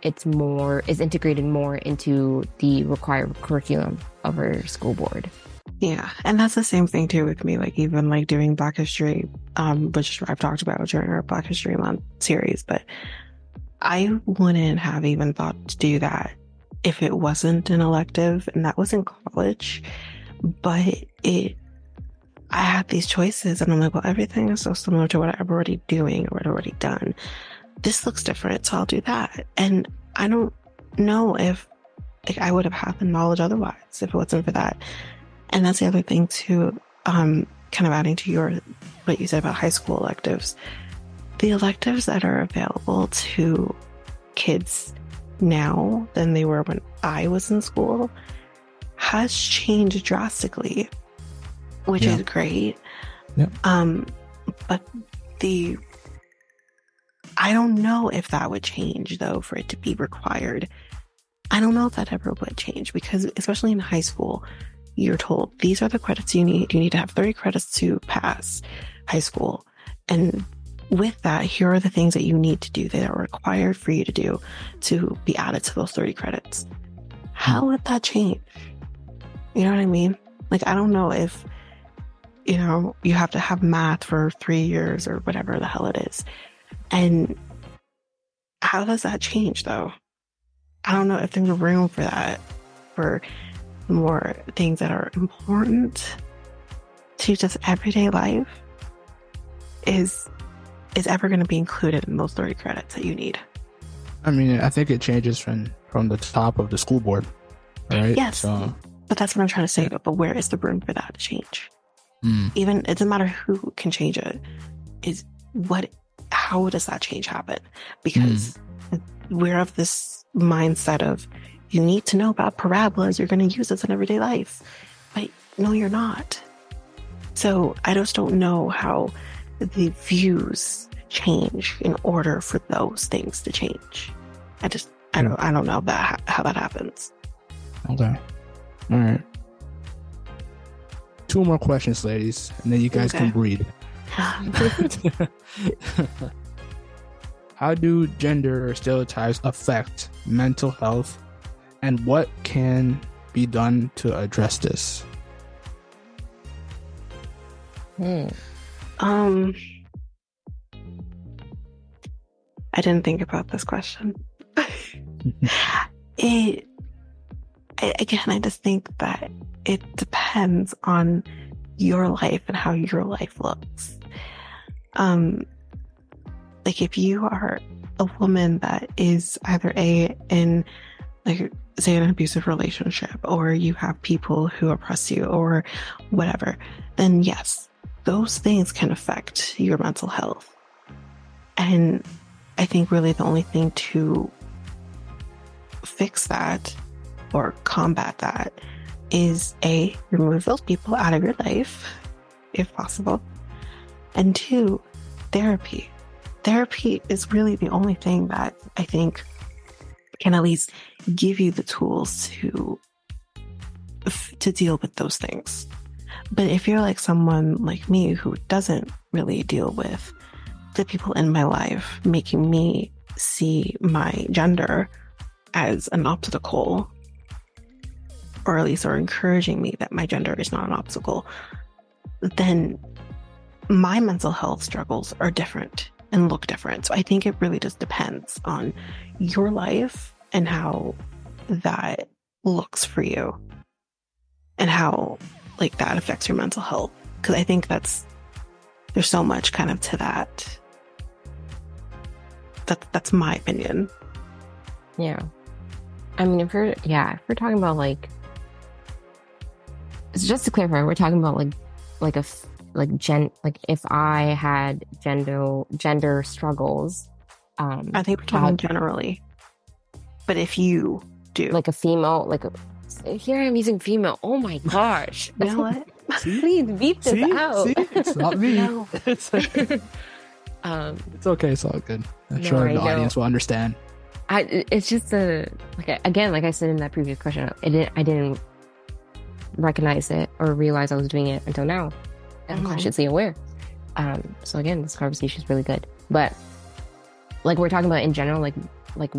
it's more is integrated more into the required curriculum of our school board. Yeah, and that's the same thing too with me. Like even like doing Black History, um, which I've talked about during our Black History Month series, but I wouldn't have even thought to do that if it wasn't an elective, and that was in college. But it, I had these choices, and I'm like, well, everything is so similar to what I'm already doing or what I've already done. This looks different, so I'll do that. And I don't know if like I would have had the knowledge otherwise if it wasn't for that. And that's the other thing too, um, kind of adding to your, what you said about high school electives. The electives that are available to kids now than they were when I was in school has changed drastically, which yeah. is great. Yeah. Um, but the, I don't know if that would change though, for it to be required. I don't know if that ever would change, because especially in high school, you're told these are the credits you need. You need to have thirty credits to pass high school. And with that, here are the things that you need to do that are required for you to do to be added to those thirty credits. How would that change? You know what I mean? Like, I don't know if, you know, you have to have math for three years or whatever the hell it is. And how does that change though? I don't know if there's room for that, for more things that are important to just everyday life is is ever going to be included in those thirty credits that you need. I mean, I think it changes from from the top of the school board, right? Yes, so, but that's what I'm trying to say. But where is the room for that to change? Mm. Even it doesn't matter who can change it. Is what? How does that change happen? Because mm. we're of this mindset of, you need to know about parabolas. You're going to use this in everyday life. But no, you're not. So I just don't know how the views change in order for those things to change. I just, I don't, I don't know that how that happens. Okay. All right. Two more questions, ladies, and then you guys okay. can breathe. How do gender stereotypes affect mental health? And what can be done to address this? Hmm. Um, I didn't think about this question. it, I, again, I just think that it depends on your life and how your life looks. Um, like if you are a woman that is either a in like say an abusive relationship, or you have people who oppress you or whatever, then yes, those things can affect your mental health. And I think really the only thing to fix that or combat that is A, remove those people out of your life if possible, and two, therapy. Therapy is really the only thing that I think can at least give you the tools to to deal with those things. But if you're like someone like me who doesn't really deal with the people in my life making me see my gender as an obstacle, or at least are encouraging me that my gender is not an obstacle, then my mental health struggles are different and look different. So I think it really just depends on your life and how that looks for you and how like that affects your mental health. Because I think that's, there's so much kind of to that. That, that's my opinion. Yeah. I mean, if we're, yeah, if we're talking about like, so just to clarify, we're talking about like, like a, like gen, like if I had gender, gender struggles. Um, I think we're talking uh, generally. But if you do. Like a female, like a, here I am using female. Oh my gosh. You know what? Please beep this see? out. See? It's not me. No. It's, um, it's okay. It's all good. I'm no, sure I the know. audience will understand. I, it's just a, like, again, like I said in that previous question, I didn't, I didn't recognize it or realize I was doing it until now. I'm Mm-hmm. consciously aware. Um, so again, this conversation is really good. But like we're talking about in general, like, like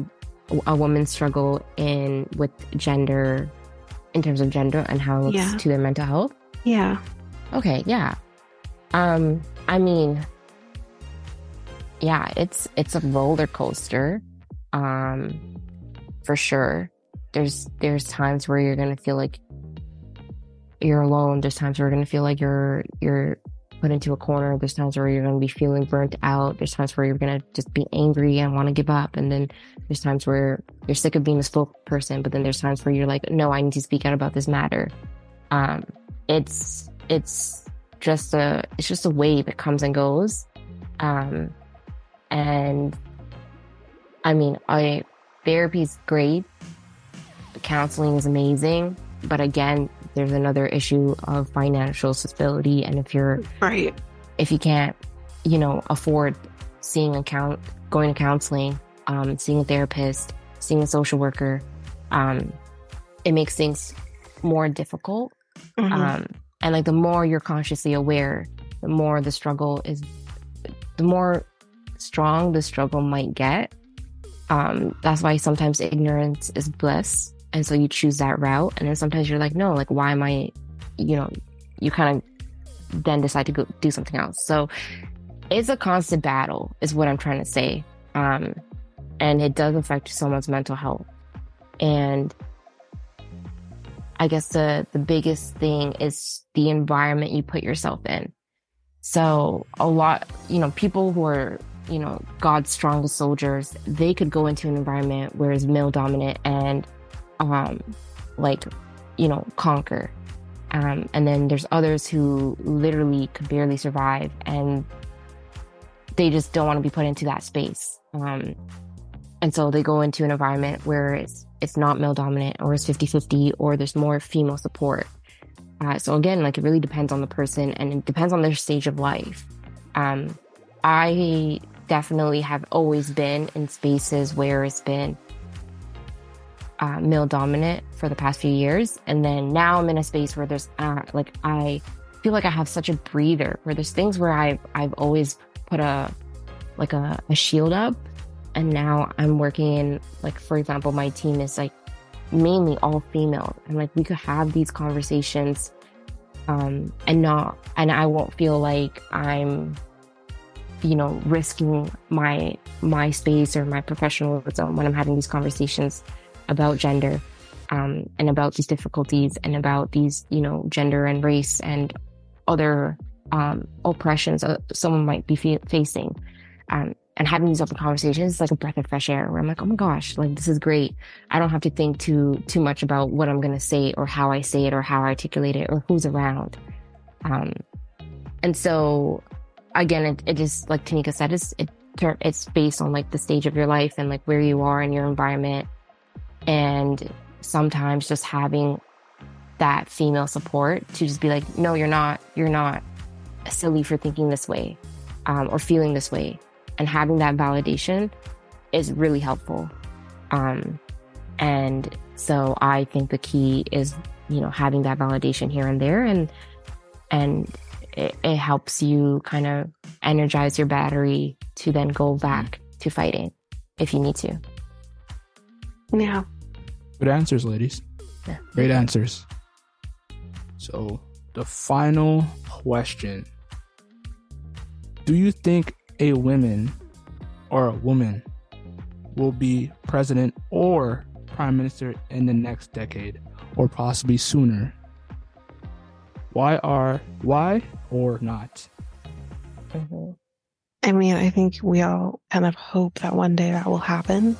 a woman's struggle in with gender, in terms of gender and how it looks Yeah. to their mental health? Yeah. Okay, yeah. Um, I mean, yeah, it's it's a roller coaster, um, for sure. There's there's times where you're gonna feel like you're alone. There's times where you're gonna feel like you're you're put into a corner. There's times where you're gonna be feeling burnt out. There's times where you're gonna just be angry and want to give up. And then there's times where you're sick of being a spokesperson. But then there's times where you're like, no, I need to speak out about this matter. Um, it's it's just a it's just a wave. It comes and goes. Um, and I mean, I therapy's great. Counseling is amazing. But again, there's another issue of financial stability. And if you're, Right. if you can't, you know, afford seeing a count, going to counseling, um, seeing a therapist, seeing a social worker, um, it makes things more difficult. Mhm. Um, and like the more you're consciously aware, the more the struggle is, the more strong the struggle might get. Um, that's why sometimes ignorance is bliss. And so you choose that route. And then sometimes you're like, no, like, why am I, you know, you kind of then decide to go do something else. So it's a constant battle is what I'm trying to say. Um, and it does affect someone's mental health. And I guess the, the biggest thing is the environment you put yourself in. So a lot, you know, people who are, you know, God's strongest soldiers, they could go into an environment where it's male dominant and um, like, you know, conquer. Um, and then there's others who literally could barely survive and they just don't want to be put into that space. Um, and so they go into an environment where it's, it's not male dominant or it's fifty-fifty or there's more female support. Uh, so again, like it really depends on the person and it depends on their stage of life. Um, I definitely have always been in spaces where it's been Uh, male dominant for the past few years. And then now I'm in a space where there's uh, like, I feel like I have such a breather where there's things where I've, I've always put a, like a, a shield up. And now I'm working in, like, for example, my team is like mainly all female. And like, we could have these conversations um, and not, and I won't feel like I'm, you know, risking my, my space or my professionalism when I'm having these conversations about gender, um, and about these difficulties and about these, you know, gender and race and other um, oppressions uh, someone might be fe- facing. Um, and having these open conversations is like a breath of fresh air where I'm like, oh my gosh, like this is great. I don't have to think too too much about what I'm going to say or how I say it or how I articulate it or who's around. Um, and so, again, it, it is, like Tanika said, it's, it, it's based on like the stage of your life and like where you are in your environment. And sometimes just having that female support to just be like, no, you're not, you're not silly for thinking this way, um, or feeling this way. And having that validation is really helpful. Um, and so I think the key is, you know, having that validation here and there, and, and it, it helps you kind of energize your battery to then go back to fighting if you need to. Yeah. Good answers, ladies. Yeah. Great answers. So, the final question. Do you think a woman or a woman will be president or prime minister in the next decade or possibly sooner? Why are, why or not? Mm-hmm. I mean, I think we all kind of hope that one day that will happen.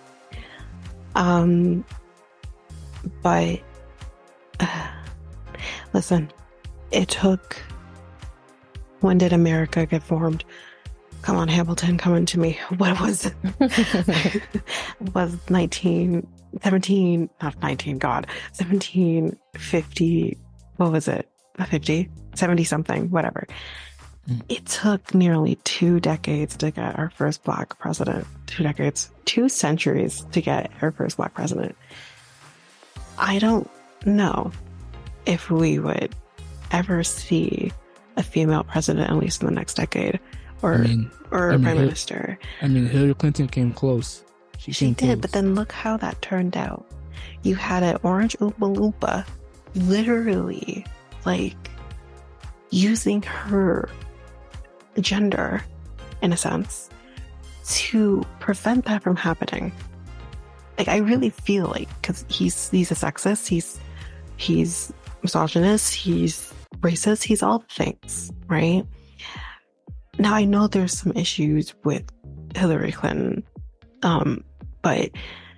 Um, but uh, listen, it took, when did America get formed? Come on, Hamilton, come into me. What was it? was nineteen seventeen, not nineteen, God, seventeen fifty, what was it? fifty, seventy something, whatever. It took nearly two decades to get our first Black president. Two decades, two centuries to get our first Black president. I don't know if we would ever see a female president, at least in the next decade, or I mean, or I a mean, prime Hil- minister. I mean, Hillary Clinton came close. She, she did, close. But then look how that turned out. You had an orange Oompa Loompa literally, like, using her gender, in a sense, to prevent that from happening. Like, I really feel like, because he's he's a sexist, he's he's misogynist, he's racist, he's all the things, right? Now, I know there's some issues with Hillary Clinton, um, but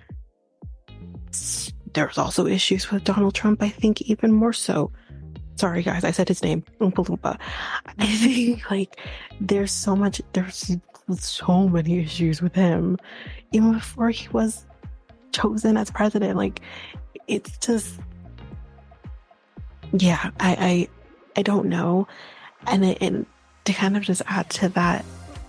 there's also issues with Donald Trump, I think, even more so. Sorry, guys, I said his name, Oompa Loompa. I think, like, there's so much, there's so many issues with him, even before he was chosen as president. Like, it's just, yeah, I, I, I don't know. And, it, and to kind of just add to that,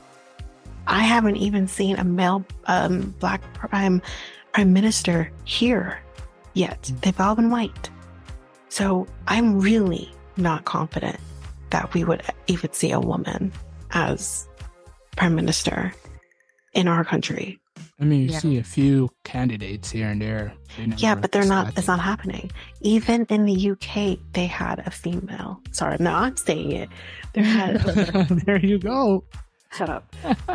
I haven't even seen a male um, black prime prime minister here yet. They've all been white. So I'm really not confident that we would even see a woman as prime minister in our country. I mean, you Yeah. see a few candidates here and there. They Yeah, never but they're not, decide it's to- not happening. Even in the U K, they had a female. Sorry, no, I'm saying it. There had, There you go. shut up.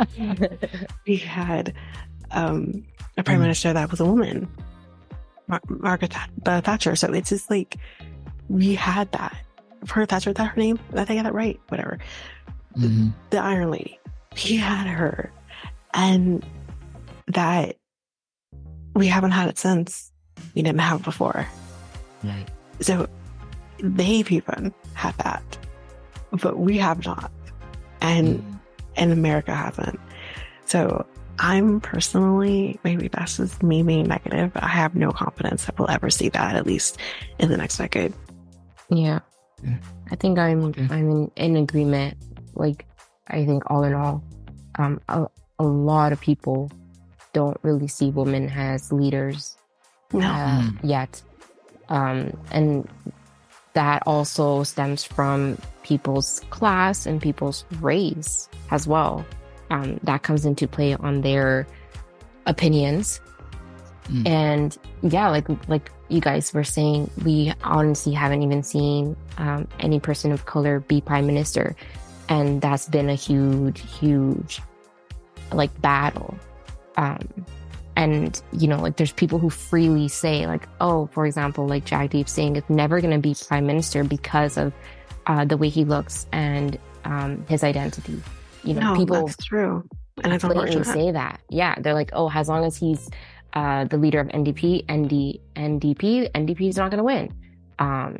We had um, a prime Mm. minister that was a woman, Mar- Margaret Th- uh, Thatcher. So it's just like, we had that. Margaret Thatcher, is that her name? Did I get that right? Whatever. Mhm. The Iron Lady. We had her. And that, we haven't had it since. We didn't have it before. Right. So they've even had that. But we have not. And Mhm. and America hasn't. So I'm personally, maybe that's just me being negative, but I have no confidence that we'll ever see that, at least in the next decade. Yeah. Yeah. I think I'm Okay. I'm in, in agreement. Like, I think all in all, um, a, a lot of people don't really see women as leaders No. uh, Mm. yet, um, and that also stems from people's class and people's race as well. Um, that comes into play on their opinions. Mm. And yeah, like like you guys were saying, we honestly haven't even seen um, any person of color be prime minister, and that's been a huge, huge like battle. Um, and you know, like there's people who freely say, like, oh, for example, like Jagdeep Singh is never going to be prime minister because of uh, the way he looks and um, his identity. You know, No, people that's true. And it's blatantly unfortunate. say that. Yeah, they're like, oh, as long as he's uh, the leader of N D P, N D, N D P, N D P is not going to win. Um,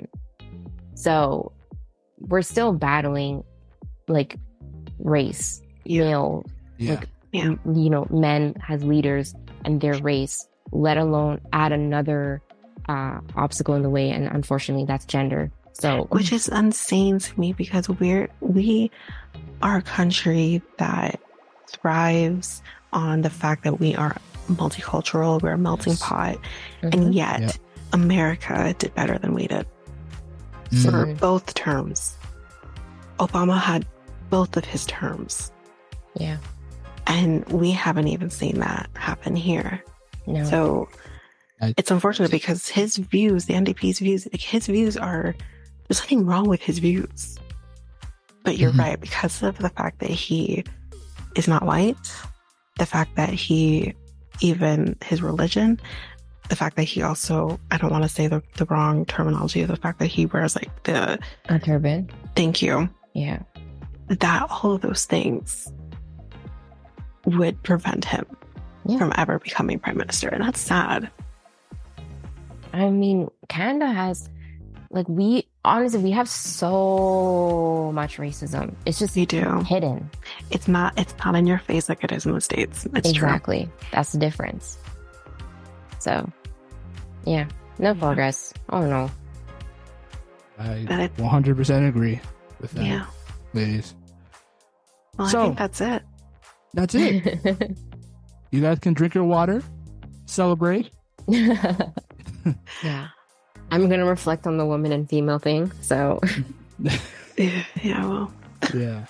so we're still battling like race, Yeah. male, Yeah. like, Yeah. you know, men as leaders and their race, let alone add another uh, obstacle in the way. And unfortunately, that's gender. So, Which is insane to me because we're, we are a country that thrives on the fact that we are multicultural, we're a melting Yes. pot. Mhm. And yet, Yep. America did better than we did Mm. for Mhm. both terms. Obama had both of his terms, yeah, and we haven't even seen that happen here. no, So I- it's unfortunate because his views, the N D P's views, like his views are, there's nothing wrong with his views. But you're Mhm. right, because of the fact that he is not white, the fact that he, even his religion, the fact that he also, I don't want to say the, the wrong terminology, the fact that he wears like the, a turban. thank you, Yeah, that all of those things would prevent him Yeah. from ever becoming prime minister. And that's sad. I mean, Canada has, like, we honestly, we have so much racism. It's just We do. hidden. It's not, it's not in your face like it is in the States. It's true. Exactly. That's the difference. So, yeah, no progress. Oh no. I But it- one hundred percent agree with that, Yeah. ladies. Well, So- I think that's it. That's it. You guys can drink your water, celebrate. Yeah. I'm gonna reflect on the woman and female thing. So Yeah, yeah, well. Yeah.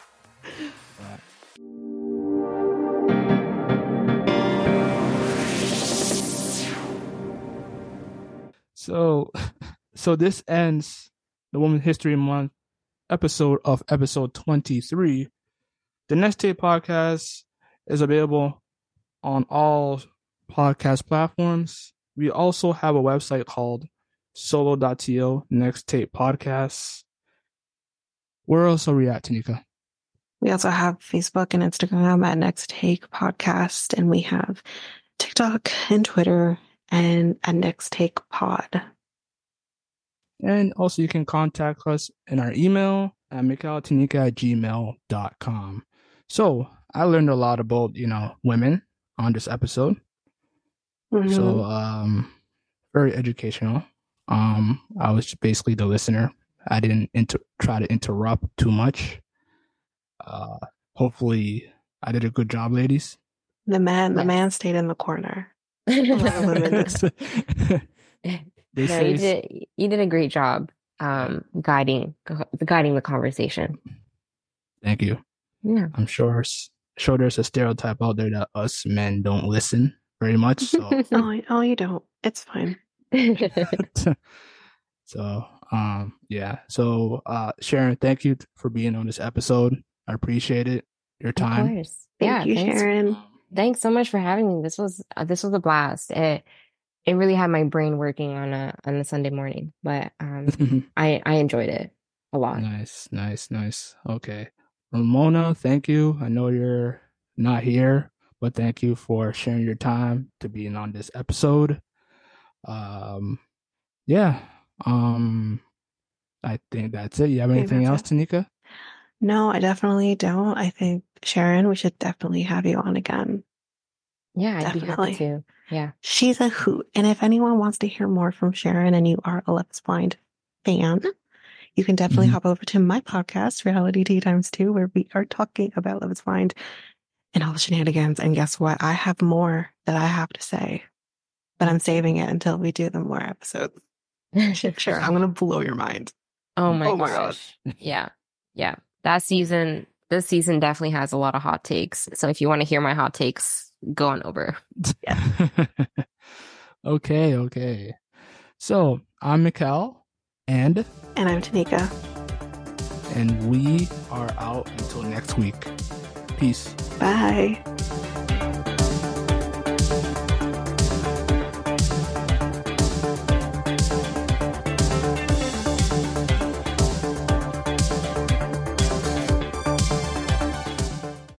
So, so this ends the Women's History Month episode of episode twenty-three. The Next Tape podcast is available on all podcast platforms. We also have a website called solo dot to, Next Tape Podcasts. Where else are we at, Tanika? We also have Facebook and Instagram at Next Take Podcast, and we have TikTok and Twitter and at Next Take Pod. And also you can contact us in our email at mikaeltanika at gmail dot com. So I learned a lot about, you know, women on this episode. Mm-hmm. So um, very educational. Um, I was just basically the listener. I didn't inter- try to interrupt too much. Uh, hopefully I did a good job, ladies. The man, the man stayed in the corner. A lot of women did. They no, say you did, you did a great job um, guiding guiding the conversation. Thank you. Yeah, I'm sure sure there's a stereotype out there that us men don't listen very much. So oh, oh, you don't. It's fine. So um, yeah. So uh, Sharon, thank you for being on this episode. I appreciate it. Your time. Of course. Thank yeah, you, thanks. Sharon. Thanks so much for having me. This was uh, this was a blast. It it really had my brain working on a on a Sunday morning, but um, I I enjoyed it a lot. Nice, nice, nice. Okay, Ramona, thank you. I know you're not here, but thank you for sharing your time to being on this episode. Um, yeah. Um, I think that's it. You have anything else, it. Tanika? No, I definitely don't. I think, Sharon, we should definitely have you on again. Yeah, I'd definitely. be happy to. Yeah. She's a hoot. And if anyone wants to hear more from Sharon and you are a Love is Blind fan, you can definitely mm-hmm. hop over to my podcast, Reality Tea Times two, where we are talking about Love is Blind and all the shenanigans. And guess what? I have more that I have to say, but I'm saving it until we do the more episodes. Sure, I'm going to blow your mind. Oh my, oh my gosh. gosh. Yeah. Yeah. That season, this season definitely has a lot of hot takes. So if you want to hear my hot takes, go on over. Yeah. okay, okay. So I'm Mikael and and I'm Tanika. And we are out until next week. Peace. Bye.